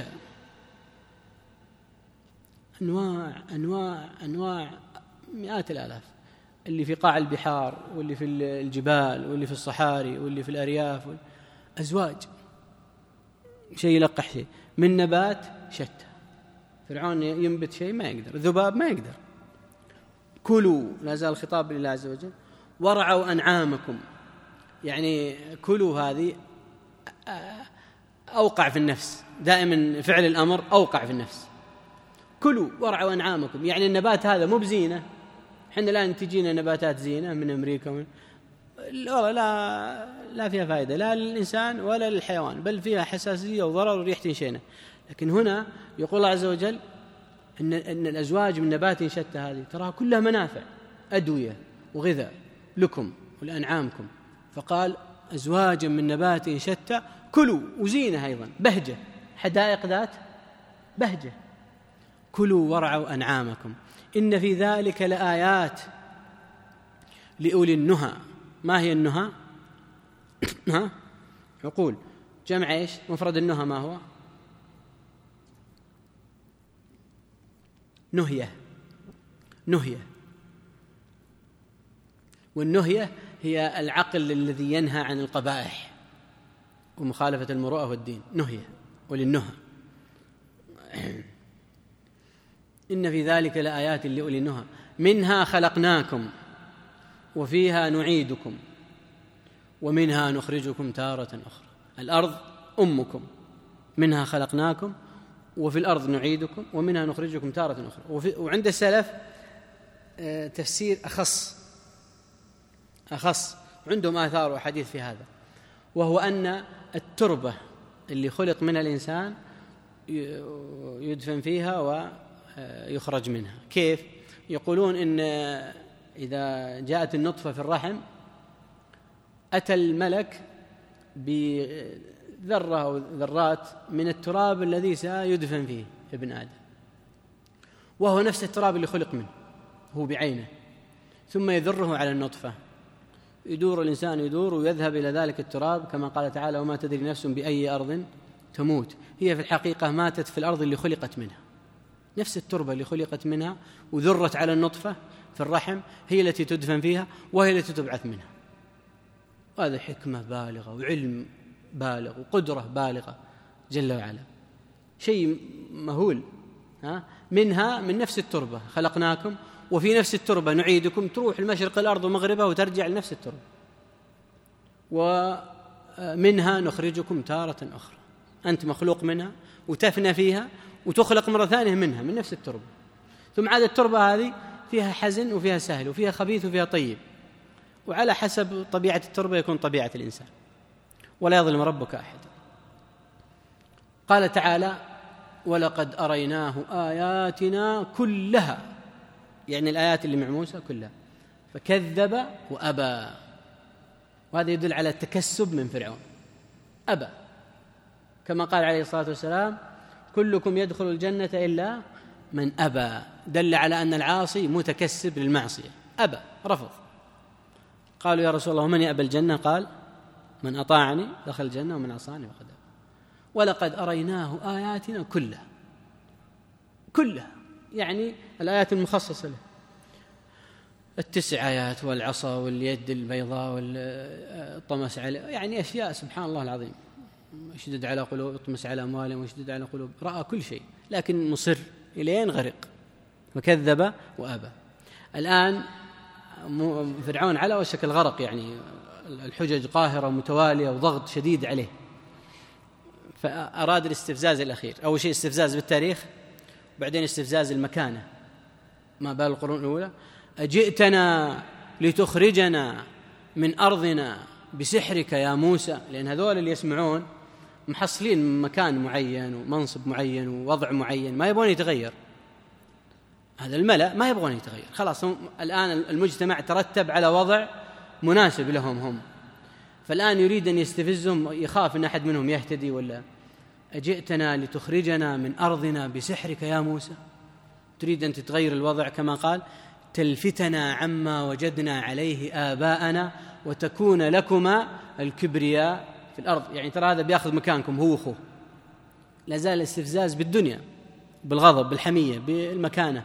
أنواع أنواع أنواع مئات الآلاف، اللي في قاع البحار واللي في الجبال واللي في الصحاري واللي في الأرياف، أزواج، شيء يلقح شيء من نبات شتى. فرعون ينبت شيء ما يقدر، الذباب ما يقدر. كلوا، لا زال الخطاب لله عز وجل، ورعوا أنعامكم، يعني كلوا هذه أوقع في النفس، دائما فعل الأمر أوقع في النفس. كلوا ورعوا أنعامكم، يعني النبات هذا مو بزينة، حنا الآن تجينا نباتات زينة من أمريكا ومن لا لا لا فيها فائدة لا للإنسان ولا للحيوان، بل فيها حساسية وضرر وريح تنشينه. لكن هنا يقول الله عز وجل إن, إن الأزواج من نبات شتى هذه تراها كلها منافع، أدوية وغذاء لكم ولأنعامكم. فقال أزواجا من نبات شتى كلوا، وزينة أيضا، بهجة، حدائق ذات بهجة. كلوا ورعوا أنعامكم إن في ذلك لآيات لأولي النهى. ما هي النهى؟ ها؟ عقول، جمع إيش؟ مفرد النهى ما هو؟ نهية، نهية. والنهية هي العقل الذي ينهى عن القبائح ومخالفة المروءة والدين، نهية وللنهى. إن في ذلك لآيات لأولي النهى منها خلقناكم وفيها نعيدكم ومنها نخرجكم تارة أخرى. الأرض أمكم، منها خلقناكم وفي الأرض نعيدكم ومنها نخرجكم تارة أخرى. وعند السلف تفسير أخص أخص، عندهم آثار وحديث في هذا، وهو أن التربة اللي خلق منها الإنسان يدفن فيها ويخرج منها. كيف؟ يقولون إن إذا جاءت النطفة في الرحم أتى الملك بذرة أو ذرات من التراب الذي سيدفن فيه ابن آدم، وهو نفس التراب اللي خلق منه هو بعينه، ثم يذره على النطفة، يدور الإنسان يدور ويذهب إلى ذلك التراب، كما قال تعالى وما تدري نفس بأي أرض تموت. هي في الحقيقة ماتت في الأرض اللي خلقت منها، نفس التربة اللي خلقت منها وذرت على النطفة في الرحم هي التي تدفن فيها وهي التي تبعث منها. وهذا حكمة بالغة وعلم بالغ وقدرة بالغة جل وعلا، شيء مهول. ها؟ منها من نفس التربة خلقناكم وفي نفس التربة نعيدكم، تروح المشرق الأرض ومغربها وترجع لنفس التربة. ومنها نخرجكم تارة أخرى، أنت مخلوق منها وتفنى فيها وتخلق مرة ثانية منها من نفس التربة. ثم عاد التربة هذه فيها حزن وفيها سهل وفيها خبيث وفيها طيب، وعلى حسب طبيعة التربة يكون طبيعة الإنسان، ولا يظلم ربك أحد. قال تعالى: ولقد أريناه آياتنا كلها، يعني الآيات اللي مع موسى كلها، فكذب وأبى. وهذا يدل على التكسب من فرعون، أبى، كما قال عليه الصلاة والسلام: كلكم يدخل الجنة إلا من أبى. دل على أن العاصي متكسب للمعصية، أبى، رفض. قالوا: يا رسول الله ومن يأبى الجنة؟ قال: من أطاعني دخل الجنة ومن عصاني فقد أبى. ولقد أريناه آياتنا كلها، كلها يعني الآيات المخصصة له، التسع آيات والعصا واليد البيضاء والطمس عليه، يعني أشياء سبحان الله العظيم. يشدد على قلوب، يطمس على أموالهم ويشدد على قلوب، رأى كل شيء لكن مصر إلين غرق، فكذب وأبى. الآن فرعون على وشك الغرق، يعني الحجج قاهرة متوالية وضغط شديد عليه، فأراد الاستفزاز الأخير. أول شيء استفزاز بالتاريخ، وبعدين استفزاز المكانة. ما بال القرون الأولى: أجئتنا لتخرجنا من أرضنا بسحرك يا موسى. لأن هذول اللي يسمعون محصلين مكان معين ومنصب معين ووضع معين، ما يبغون يتغير. هذا الملأ ما يبغون يتغير، خلاص الآن المجتمع ترتب على وضع مناسب لهم هم، فالآن يريد أن يستفزهم، يخاف أن أحد منهم يهتدي. ولا أجئتنا لتخرجنا من أرضنا بسحرك يا موسى، تريد أن تتغير الوضع كما قال: تلفتنا عما وجدنا عليه آباءنا وتكون لكما الكبرياء في الأرض. يعني ترى هذا بيأخذ مكانكم هو أخوه. لا زال الاستفزاز بالدنيا، بالغضب، بالحمية، بالمكانة.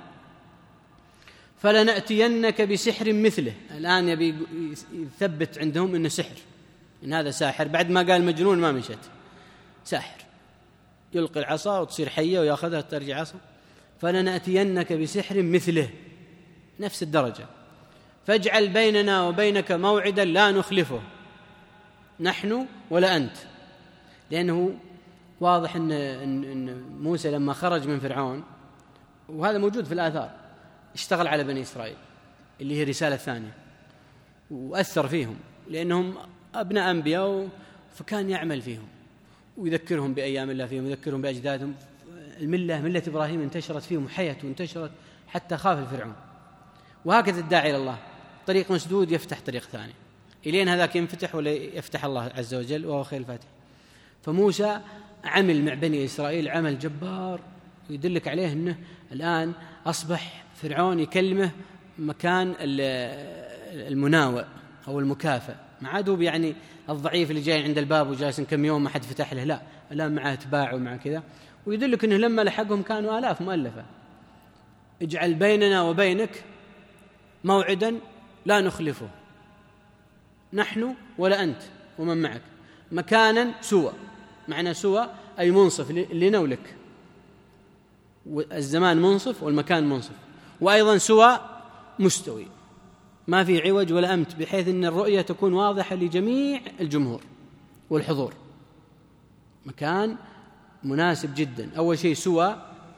فلنأتينك بسحر مثله. الآن يبي يثبت عندهم إنه سحر، إن هذا ساحر، بعد ما قال مجنون ما مشت، ساحر يلقي العصا وتصير حية ويأخذها ترجع عصا. فلنأتينك بسحر مثله، نفس الدرجة. فاجعل بيننا وبينك موعدا لا نخلفه نحن ولا أنت. لأنه واضح أن, إن موسى لما خرج من فرعون، وهذا موجود في الآثار، اشتغل على بني إسرائيل اللي هي رسالة ثانية، وأثر فيهم لأنهم أبناء أنبياء، فكان يعمل فيهم ويذكرهم بأيام الله فيهم، ويذكرهم بأجدادهم. الملة ملة إبراهيم انتشرت فيهم حياة وانتشرت حتى خاف الفرعون. وهكذا الداعي إلى الله، طريق مسدود يفتح طريق ثاني، إلين هذاك ينفتح ولا يفتح الله عز وجل، وهو خير الفاتح. فموسى عمل مع بني إسرائيل عمل جبار، ويدلك عليه أنه الآن أصبح فرعون يكلمه مكان المناوئ أو المكافأ، ما عاد يعني الضعيف اللي جاي عند الباب وجالس كم يوم ما حد فتح له، لا، الآن معه اتباع ومع كذا. ويدلك أنه لما لحقهم كانوا آلاف مؤلفة. اجعل بيننا وبينك موعدا لا نخلفه نحن ولا أنت ومن معك، مكانا سوى. معنى سوى أي منصف لنا ولك، الزمان منصف والمكان منصف، وأيضا سوى مستوي، ما في عوج ولا أمت، بحيث أن الرؤية تكون واضحة لجميع الجمهور والحضور. مكان مناسب جدا. أول شيء سوى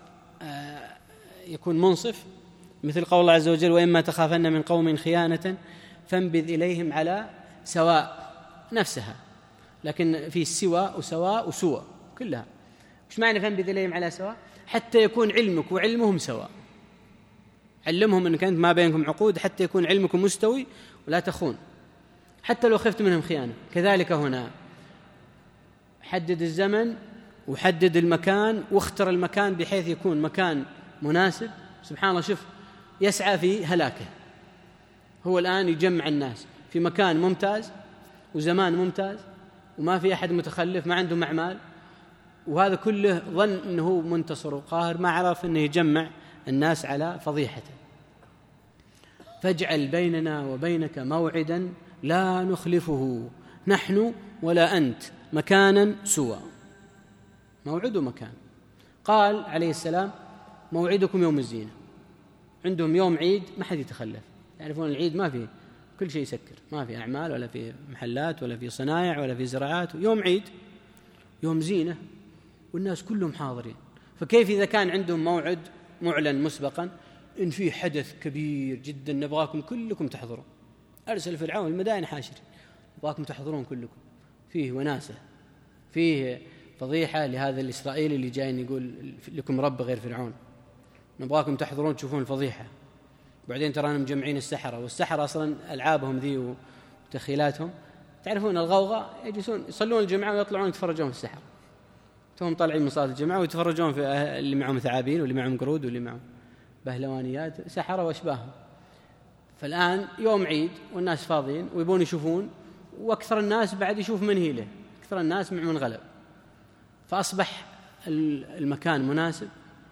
يكون منصف، مثل قول الله عز وجل: وإما تخافن من قوم خيانة فانبذ إليهم على سواء، نفسها، لكن في سوى وسواء وسوى كلها. مش معنى فانبذ إليهم على سواء؟ حتى يكون علمك وعلمهم سواء، علمهم أنك أنت ما بينكم عقود، حتى يكون علمكم مستوي ولا تخون، حتى لو خفت منهم خيانة. كذلك هنا حدد الزمن وحدد المكان، واختر المكان بحيث يكون مكان مناسب. سبحان الله، شوف يسعى في هلاكه. هو الآن يجمع الناس في مكان ممتاز وزمان ممتاز، وما في أحد متخلف، ما عنده معمال، وهذا كله ظن أنه منتصر وقاهر، ما عرف أنه يجمع الناس على فضيحته. فاجعل بيننا وبينك موعدا لا نخلفه نحن ولا أنت مكانا سوى. موعد ومكان. قال عليه السلام: موعدكم يوم الزينة. عندهم يوم عيد ما حد يتخلف، يعرفون العيد ما فيه، كل شيء يسكر، ما في أعمال ولا في محلات ولا في صنايع ولا في زراعات. يوم عيد، يوم زينة، والناس كلهم حاضرين. فكيف إذا كان عندهم موعد معلن مسبقا إن فيه حدث كبير جدا نبغاكم كلكم تحضرون؟ أرسل فرعون المدائن حاشرين: نبغاكم تحضرون كلكم، فيه وناسة، فيه فضيحة لهذا الإسرائيلي اللي جاي يقول لكم رب غير فرعون، نبغاكم تحضرون تشوفون الفضيحة. وبعدين ترانا مجمعين السحرة، والسحرة أصلا ألعابهم ذي وتخيلاتهم، تعرفون الغوغة، يجلسون يصلون الجمعة ويطلعون يتفرجون في السحرة، توهم طالعين من صلاة الجمعة ويتفرجون في اللي معهم ثعابين واللي معهم قرود واللي معهم بهلوانيات، سحرة وأشباههم. فالآن يوم عيد والناس فاضيين ويبون يشوفون، وأكثر الناس بعد يشوف من هي له، أكثر الناس مع من غلب. فأصبح المكان مناسب،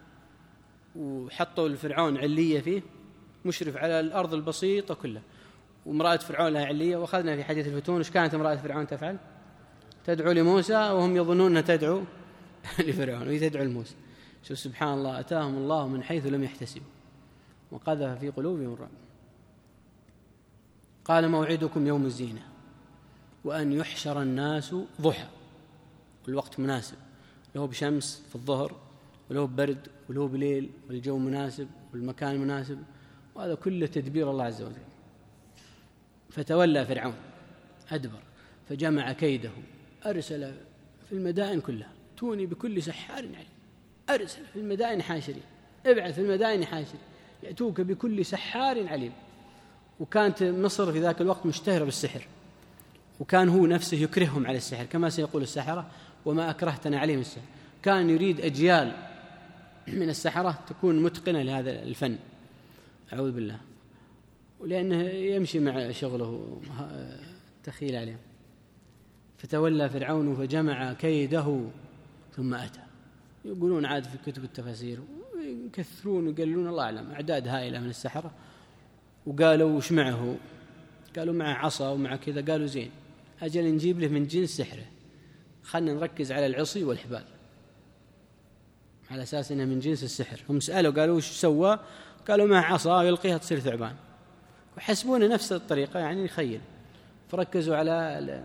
وحطوا الفرعون علية فيه مشرف على الأرض البسيطة كلها، وامرأة فرعون لها علية. وأخذنا في حديث الفتون إيش كانت امرأة فرعون تفعل؟ تدعو لموسى وهم يظنون أنها تدعو لفرعون، وهي تدعو لموسى. شوف سبحان الله، أتاهم الله من حيث لم يحتسبوا وقذف في قلوبهم الرعب. قال موعدكم يوم الزينة وأن يحشر الناس ضحى، والوقت مناسب، له بشمس في الظهر وله ببرد وله بليل، والجو مناسب والمكان مناسب، وهذا كله تدبير الله عز وجل. فتولى فرعون أدبر فجمع كيده، أرسل في المدائن كلها، توني بكل سحار عليم، أرسل في المدائن حاشرين، ابعث في المدائن حاشرين يأتوك بكل سحار عليم. وكانت مصر في ذاك الوقت مشتهرة بالسحر، وكان هو نفسه يكرههم على السحر كما سيقول السحرة وما أكرهتنا عليهم السحر. كان يريد أجيال من السحرة تكون متقنة لهذا الفن، أعوذ بالله، ولأنه يمشي مع شغله تخيل عليهم. فتولى فرعون فجمع كيده ثم أتى. يقولون عاد في كتب التفاسير يكثرون ويقلون الله أعلم أعداد هائلة من السحرة، وقالوا وش معه؟ قالوا معه عصا ومع كذا. قالوا زين، أجل نجيب له من جنس سحره، خلنا نركز على العصي والحبال على أساس أنه من جنس السحر. هم سألوا قالوا وش سوى؟ قالوا معه عصا يلقيها تصير ثعبان، وحسبون نفس الطريقة يعني يخيل. فركزوا على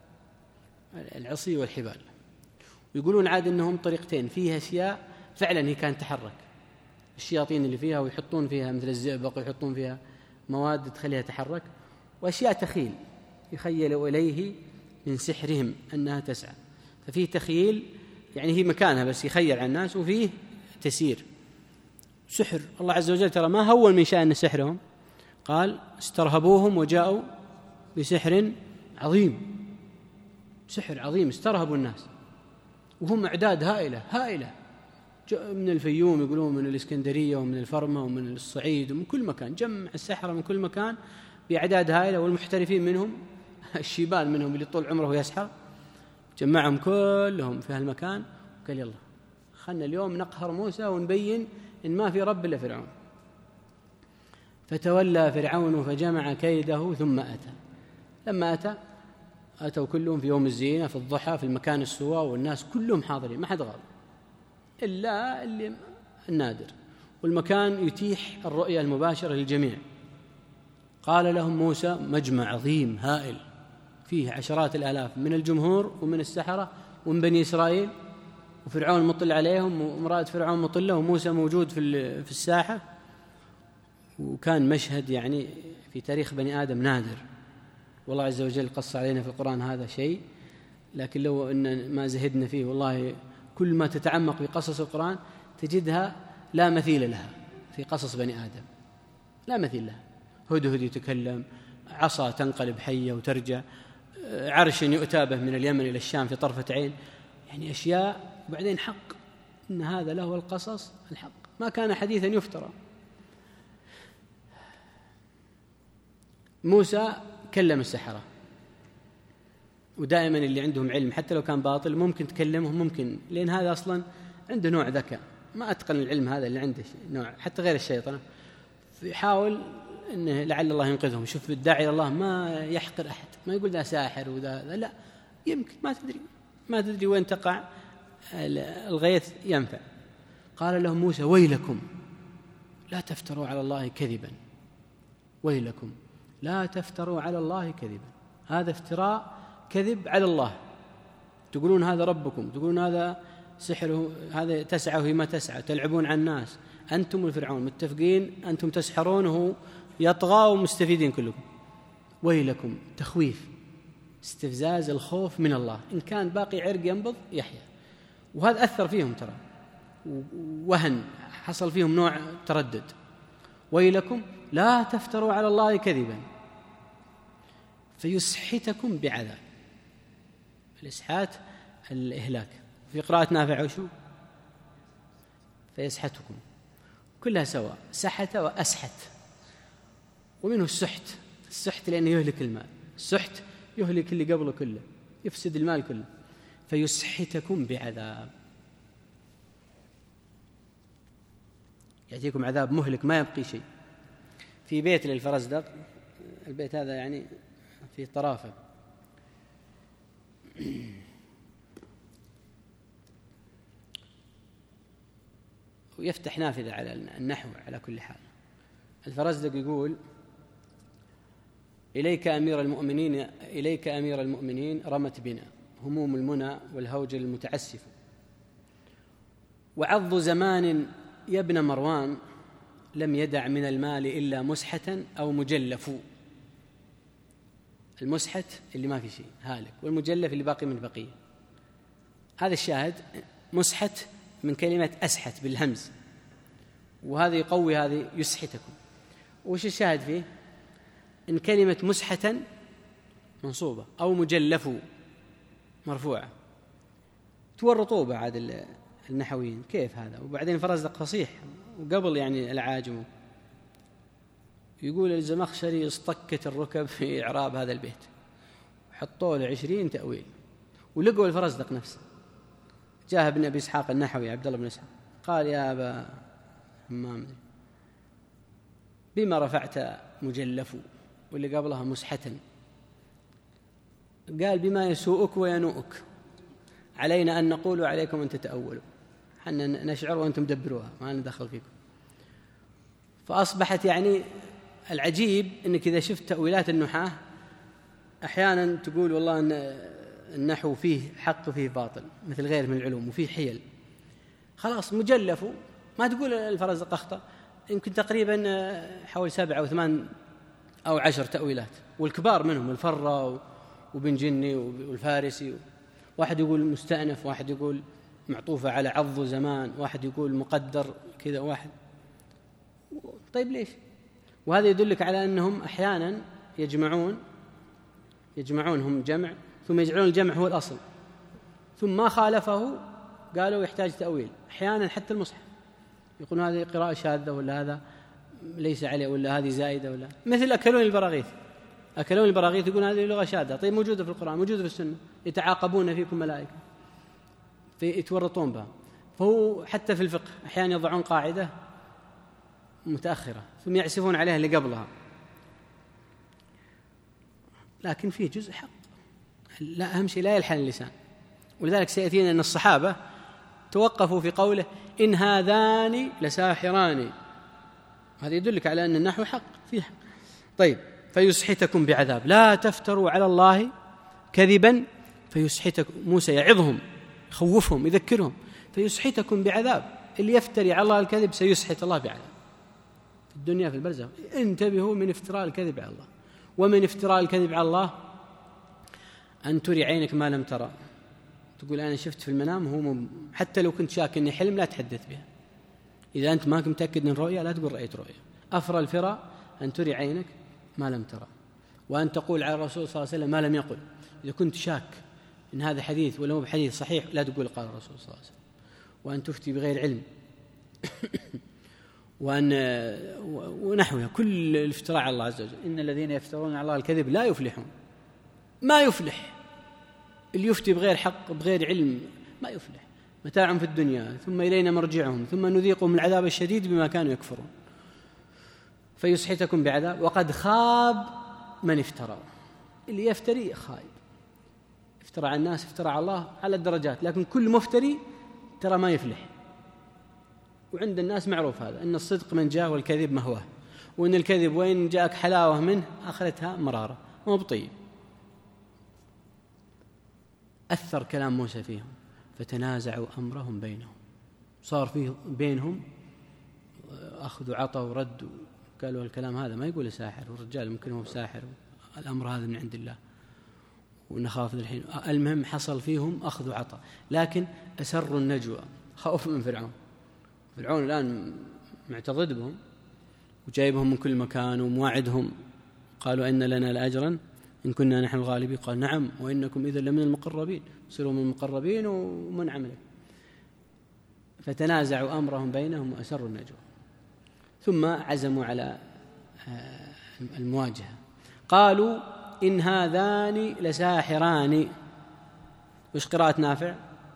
العصي والحبال. ويقولون عاد أنهم طريقتين، فيها أشياء فعلا هي كانت تحرك، الشياطين اللي فيها ويحطون فيها مثل الزئبق ويحطون فيها مواد تخليها تحرك، وأشياء تخيل يخيل إليه من سحرهم أنها تسعى. ففيه تخيل يعني هي مكانها بس يخيل على الناس، وفيه تسير سحر. الله عز وجل ترى ما هون من شأن سحرهم، قال استرهبوهم وجاءوا بسحر عظيم، سحر عظيم، استرهبوا الناس وهم أعداد هائلة هائلة من الفيوم، يقولون من الإسكندرية ومن الفرمة ومن الصعيد ومن كل مكان، جمع السحرة من كل مكان بأعداد هائلة، والمحترفين منهم الشيبان منهم اللي طول عمره يسحر، جمعهم كلهم في هالمكان وقال يلا خلنا اليوم نقهر موسى ونبين إن ما في رب إلا فرعون. فتولى فرعون فجمع كيده ثم أتى. لما أتى أتوا كلهم في يوم الزينة في الضحى في المكان السواء، والناس كلهم حاضرين ما حد غاب إلا اللي النادر، والمكان يتيح الرؤية المباشرة للجميع. قال لهم موسى مجمع عظيم هائل فيه عشرات الآلاف من الجمهور ومن السحرة ومن بني إسرائيل، وفرعون مطل عليهم وامرأة فرعون مطلة، وموسى موجود في في الساحة. وكان مشهد يعني في تاريخ بني آدم نادر، والله عز وجل قص علينا في القرآن هذا شيء، لكن لو أن ما زهدنا فيه والله كل ما تتعمق في قصص القرآن تجدها لا مثيل لها في قصص بني آدم، لا مثيل لها. هدهد يتكلم، عصا تنقلب حية وترجع، عرش يؤتى به من اليمن إلى الشام في طرفة عين، يعني أشياء. وبعدين حق إن هذا له القصص الحق، ما كان حديثا يفترى. موسى كلم السحرة، ودائما اللي عندهم علم حتى لو كان باطل ممكن تكلمهم، ممكن، لأن هذا أصلا عنده نوع ذكاء، ما أتقن العلم هذا اللي عنده نوع حتى غير الشيطان، يحاول إنه لعل الله ينقذهم. شوف الداعي إلى الله ما يحقر أحد، ما يقول ذا ساحر وذا لا، يمكن ما تدري ما تدري وين تقع الغيث ينفع. قال لهم موسى ويلكم لا تفتروا على الله كذبا، ويلكم لا تفتروا على الله كذبا، هذا افتراء كذب على الله. تقولون هذا ربكم، تقولون هذا سحر، هذا تسعى وهي ما تسعى، تلعبون على الناس، أنتم والفرعون متفقين أنتم تسحرون وهو يطغى ومستفيدين كلكم. ويلكم تخويف، استفزاز الخوف من الله، إن كان باقي عرق ينبض يحيى، وهذا أثر فيهم ترى، وهن حصل فيهم نوع تردد. ويلكم لا تفتروا على الله كذبا فيسحتكم بعذاب. الإسحات الإهلاك. في قراءة نافع وشو؟ فيسحتكم، كلها سواء، سحت وأسحت. ومنه السحت، السحت لأنه يهلك المال، السحت يهلك اللي قبله كله، يفسد المال كله. فيسحتكم بعذاب، يأتيكم عذاب مهلك ما يبقي شيء. في بيت للفرزدق، البيت هذا يعني في طرافة، ويفتح نافذة على النحو على كل حال. الفرزدق يقول: إليك أمير المؤمنين إليك أمير المؤمنين رمت بنا هموم المنى والهوج المتعسف، وعض زمان يا ابن مروان لم يدع من المال إلا مسحة أو مجلف. المسحة اللي ما في شيء هالك، والمجلف اللي باقي من بقية. هذا الشاهد، مسحة من كلمة أسحت بالهمز، وهذا يقوي هذه يسحتكم. وش الشاهد فيه؟ إن كلمة مسحة منصوبة أو مجلف مرفوعة، تورطوه بعد النحويين كيف هذا. وبعدين فرزدق فصيح، وقبل يعني العاجم، يقول الزمخشري اصطكت الركب في إعراب هذا البيت، حطوا له عشرين تأويل، ولقوا الفرزدق نفسه. جاء ابن أبي إسحاق النحوي عبد الله بن إسحاق قال: يا أبا همام بما رفعت مجلف واللي قبلها مسحة؟ قال: بما يسوءك وينوءك، علينا أن نقول وعليكم أن تتأولوا، حنا نشعر وأنتم دبروها، ما ندخل فيكم. فأصبحت يعني العجيب أنك إذا شفت تأويلات النحاة أحيانا تقول والله أن النحو فيه حق وفيه باطل مثل غيره من العلوم، وفيه حيل. خلاص مجلف، ما تقول الفرزدق أخطأ، يمكن تقريبا حوالي سبع أو ثمان أو عشر تأويلات، والكبار منهم الفرة وبن جني والفارسي. واحد يقول مستأنف، واحد يقول معطوفة على عض زمان، واحد يقول مقدر كذا، واحد. طيب ليش؟ وهذا يدلك على أنهم أحيانا يجمعون يجمعونهم جمع ثم يجعلون الجمع هو الأصل، ثم ما خالفه قالوا يحتاج تأويل. أحيانا حتى المصحف يقولون هذه قراءة شاذة، ولا هذا ليس عليه، ولا هذه زائدة، ولا مثل أكلون البراغيث. أكلون البراغيث يقولون هذه لغة شاذة، طيب موجودة في القرآن، موجودة في السنة، يتعاقبون فيكم ملائكة، يتورطون بها. فهو حتى في الفقه أحيانا يضعون قاعدة متأخرة ثم يعسفون عليها اللي قبلها، لكن فيه جزء حق، لا أهم شيء لا يلحن اللسان. ولذلك سيأتينا أن الصحابة توقفوا في قوله إن هذان لساحران، هذا يدلك على أن النحو حق فيه حق. طيب، فيسحتكم بعذاب لا تفتروا على الله كذبا فيسحتكم. موسى يعظهم، يخوفهم، يذكرهم، فيسحتكم بعذاب. اللي يفتري على الله الكذب سيسحت الله بعذاب في الدنيا في البرزخ. انتبهوا من افتراء الكذب على الله. ومن افتراء الكذب على الله أن تري عينك ما لم ترى، تقول أنا شفت في المنام، هو مم... حتى لو كنت شاك إني حلم لا تحدث بها. إذا أنت ما كنت متأكد من رؤيا لا تقول رأيت رؤيا. أفرى الفراء أن تري عينك ما لم ترى، وأن تقول على الرسول صلى الله عليه وسلم ما لم يقل. إذا كنت شاك إن هذا حديث ولا هو بحديث صحيح لا تقول قال الرسول صلى الله عليه وسلم. وأن تفتي بغير علم وأن ونحوها كل الافتراء على الله عز وجل. إن الذين يفترون على الله الكذب لا يفلحون. ما يفلح اللي يفتي بغير حق بغير علم، ما يفلح. متاع في الدنيا ثم إلينا مرجعهم ثم نذيقهم العذاب الشديد بما كانوا يكفرون. فيسحتكم بعذاب وقد خاب من افترى. اللي يفتري خايب، افترى على الناس، افترى على الله على الدرجات، لكن كل مفتري ترى ما يفلح. وعند الناس معروف هذا، أن الصدق من جاء والكذب مهواه، وأن الكذب وإن جاءك حلاوة منه آخرتها مرارة مو بطيب. أثر كلام موسى فيهم فتنازعوا أمرهم بينهم، صار فيه بينهم أخذ وعطى ورد. قالوا الكلام هذا ما يقول ساحر، والرجال ممكن هو ساحر، الأمر هذا من عند الله. ونخاف الحين. المهم حصل فيهم أخذ وعطاء، لكن أسروا النجوى خوف من فرعون. فرعون الآن معتضد بهم وجايبهم من كل مكان ومواعدهم. قالوا إن لنا لأجرا إن كنا نحن الغالبين. قال نعم وإنكم إذا لمن المقربين، سروا من المقربين ومن عمله. فتنازعوا أمرهم بينهم وأسروا النجوى، ثم عزموا على المواجهة. قالوا إن هذان لساحران. وش قراءة نافع؟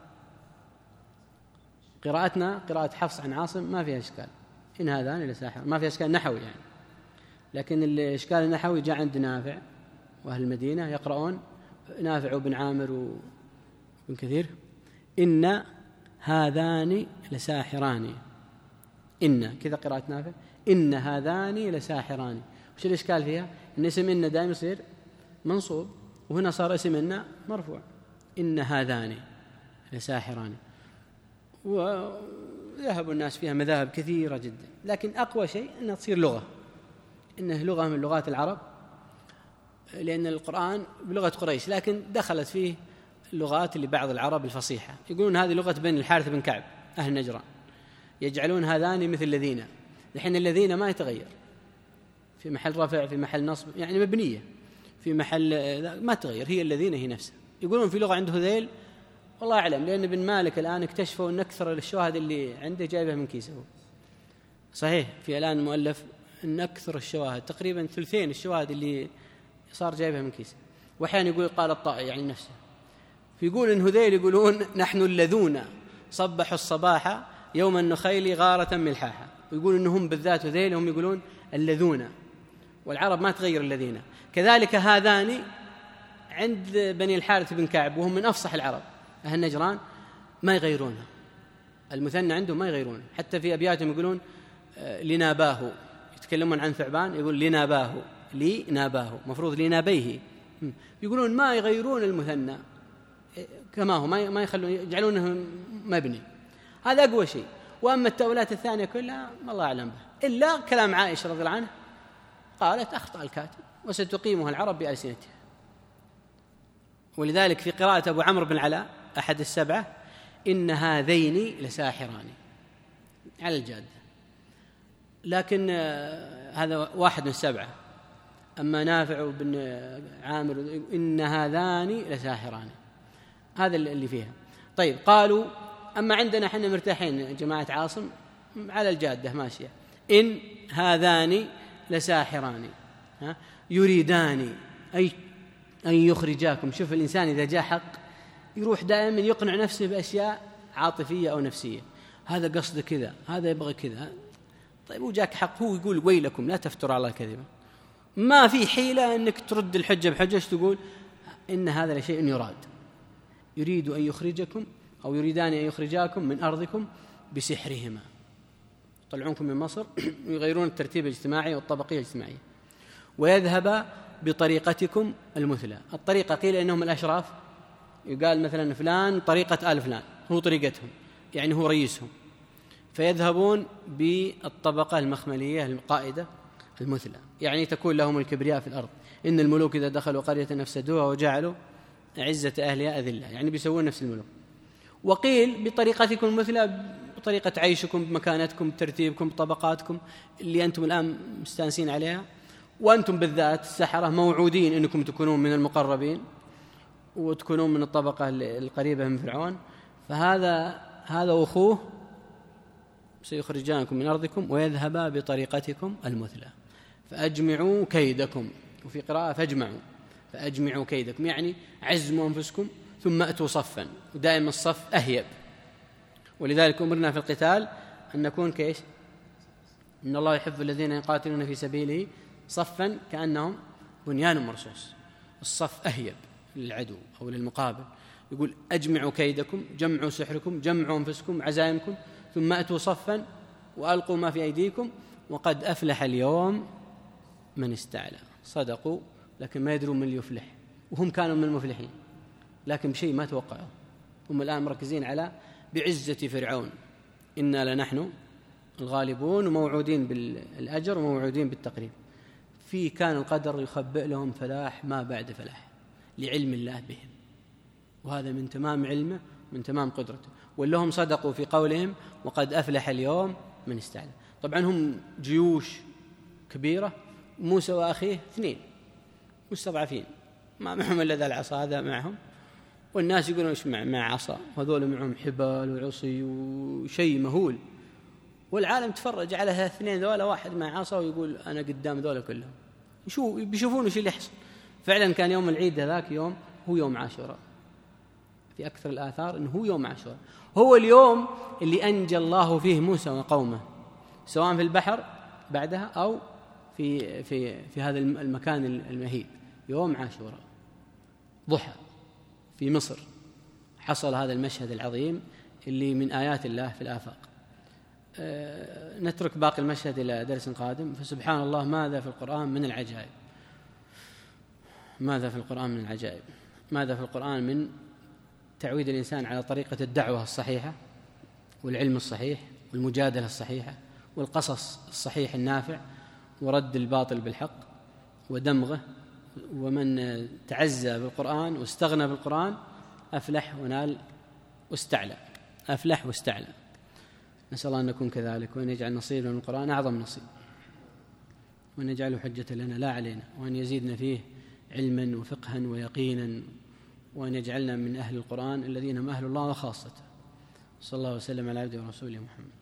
قراءتنا قراءة حفص عن عاصم ما فيها إشكال، إن هذان لساحران، ما فيها إشكال نحوي يعني. لكن الإشكال النحوي جاء عند نافع وأهل المدينة يقرؤون، نافع وابن عامر وابن كثير، إن هذان لساحران. إن كذا قراءة نافع، إن هذان لساحران. وش الإشكال فيها؟ إن اسم إن دائما يصير منصوب، وهنا صار اسم إن مرفوع. إن هذان لساحران. وذهب الناس فيها مذاهب كثيرة جدا، لكن أقوى شيء أنها تصير لغة، إنه لغة من لغات العرب، لأن القرآن بلغة قريش لكن دخلت فيه اللغات لبعض العرب الفصيحة. يقولون هذه لغة بني الحارث بن كعب أهل نجران، يجعلون هذان مثل الذين. لحين الذين ما يتغير، في محل رفع في محل نصب، يعني مبنية في محل ما تغير، هي الذين هي نفسها. يقولون في لغة عنده ذيل، والله أعلم، لأن ابن مالك الآن اكتشفوا أن أكثر الشواهد اللي عنده جايبها من كيسه. صحيح في الآن مؤلف أن أكثر الشواهد تقريبا ثلثين الشواهد اللي صار جايبها من كيسه. وأحيانا يقول قال الطائي يعني نفسه، فيقول إن هذيل يقولون نحن الذون صبحوا الصباح يوم النخيل غارة ملحاحة، ويقول إنهم بالذات هذيل هم يقولون الذون، والعرب ما تغير الذين. كذلك هذان عند بني الحارث بن كعب وهم من أفصح العرب أهل نجران ما يغيرونها، المثنى عندهم ما يغيرونه. حتى في أبياتهم يقولون لناباه، يتكلمون عن ثعبان يقول لناباه، لناباه مفروض لنابيه. يقولون ما يغيرون المثنى كما هو، ما يخلون يجعلونه مبني. هذا أقوى شيء. وأما التأويلات الثانية كلها الله أعلم بها، إلا كلام عائشة رضي الله عنها قالت أخطأ الكاتب وستقيمها العرب بألسنتها. ولذلك في قراءة أبو عمرو بن العلاء أحد السبعة إن هذين لساحران على الجادة، لكن هذا واحد من السبعة. أما نافع بن عامر إن هذان لساحران، هذا اللي فيها. طيب قالوا أما عندنا حنا مرتاحين جماعة عاصم على الجادة ماشية، إن هذان لساحران يريدان أي أن يخرجاكم. شوف الإنسان إذا جاء حق يروح دائما يقنع نفسه بأشياء عاطفية أو نفسية، هذا قصد كذا، هذا يبغى كذا. طيب وجاك حق هو يقول ويلكم لا تفتروا على الكذبة، ما في حيلة أنك ترد الحجة بحجة تقول إن هذا لشيء يراد. يريد أن يخرجكم أو يريدان أن يخرجاكم من أرضكم بسحرهما، يطلعونكم من مصر ويغيرون الترتيب الاجتماعي والطبقية الاجتماعية، ويذهب بطريقتكم المثلى. الطريقة قيل إنهم الأشراف، يقال مثلا فلان طريقة آل فلان هو طريقتهم، يعني هو رئيسهم، فيذهبون بالطبقة المخملية القائدة المثلى، يعني تكون لهم الكبرياء في الأرض. إن الملوك إذا دخلوا قرية أفسدوها وجعلوا عزة أهلها أذلة، يعني بيسوون نفس الملوك. وقيل بطريقتكم المثلى بطريقة عيشكم بمكانتكم بترتيبكم بطبقاتكم اللي أنتم الآن مستانسين عليها، وأنتم بالذات السحرة موعودين أنكم تكونون من المقربين وتكونون من الطبقة القريبة من فرعون. فهذا هذا وأخوه سيخرجانكم من أرضكم ويذهبا بطريقتكم المثلى فأجمعوا كيدكم. وفي قراءة فاجمعوا، فأجمعوا كيدكم يعني عزموا أنفسكم ثم أتوا صفا، ودائما الصف أهيب. ولذلك أمرنا في القتال أن نكون كيش، إن الله يحب الذين يقاتلون في سبيله صفا كأنهم بنيان مرصوص. الصف أهيب للعدو أو للمقابل. يقول أجمعوا كيدكم، جمعوا سحركم، جمعوا أنفسكم عزائمكم، ثم أتوا صفا وألقوا ما في أيديكم وقد أفلح اليوم من استعلى. صدقوا لكن ما يدرون من اللي يفلح، وهم كانوا من المفلحين لكن بشيء ما توقعوا. هم الآن مركزين على بعزة فرعون إنا لنحن الغالبون، وموعودين بالأجر وموعودين بالتقريب. في كان القدر يخبئ لهم فلاح ما بعد فلاح، لعلم الله بهم، وهذا من تمام علمه من تمام قدرته. واللي هم صدقوا في قولهم وقد أفلح اليوم من استعلى. طبعا هم جيوش كبيرة، موسى وأخيه اثنين مستضعفين، ما معهم إلا ذا العصا هذا معهم، والناس يقولون إيش مع, مع عصا، وهذول معهم حبال وعصي وشيء مهول، والعالم تفرج على اثنين ذولا، واحد مع عصا ويقول أنا قدام ذولا كلهم. شو بيشوفون وش اللي يحصل. فعلا كان يوم العيد هذاك يوم هو يوم عاشوراء، في أكثر الآثار أنه هو يوم عاشوراء، هو اليوم اللي أنجى الله فيه موسى وقومه، سواء في البحر بعدها أو في في في هذا المكان المهيب. يوم عاشوراء ضحى في مصر حصل هذا المشهد العظيم اللي من آيات الله في الآفاق. أه نترك باقي المشهد إلى درس قادم. فسبحان الله ماذا في القرآن من العجائب، ماذا في القرآن من العجائب، ماذا في القرآن من تعويد الإنسان على طريقة الدعوة الصحيحة والعلم الصحيح والمجادلة الصحيحة والقصص الصحيح النافع ورد الباطل بالحق ودمغه. ومن تعزى بالقرآن واستغنى بالقرآن أفلح ونال واستعلى، أفلح واستعلى. نسأل الله أن نكون كذلك، وأن يجعل نصيبنا من القرآن أعظم نصيب، وأن يجعله حجة لنا لا علينا، وأن يزيدنا فيه علما وفقها ويقينا، وأن يجعلنا من أهل القرآن الذين هم أهل الله وخاصته. صلى الله وسلم على عبده ورسوله محمد.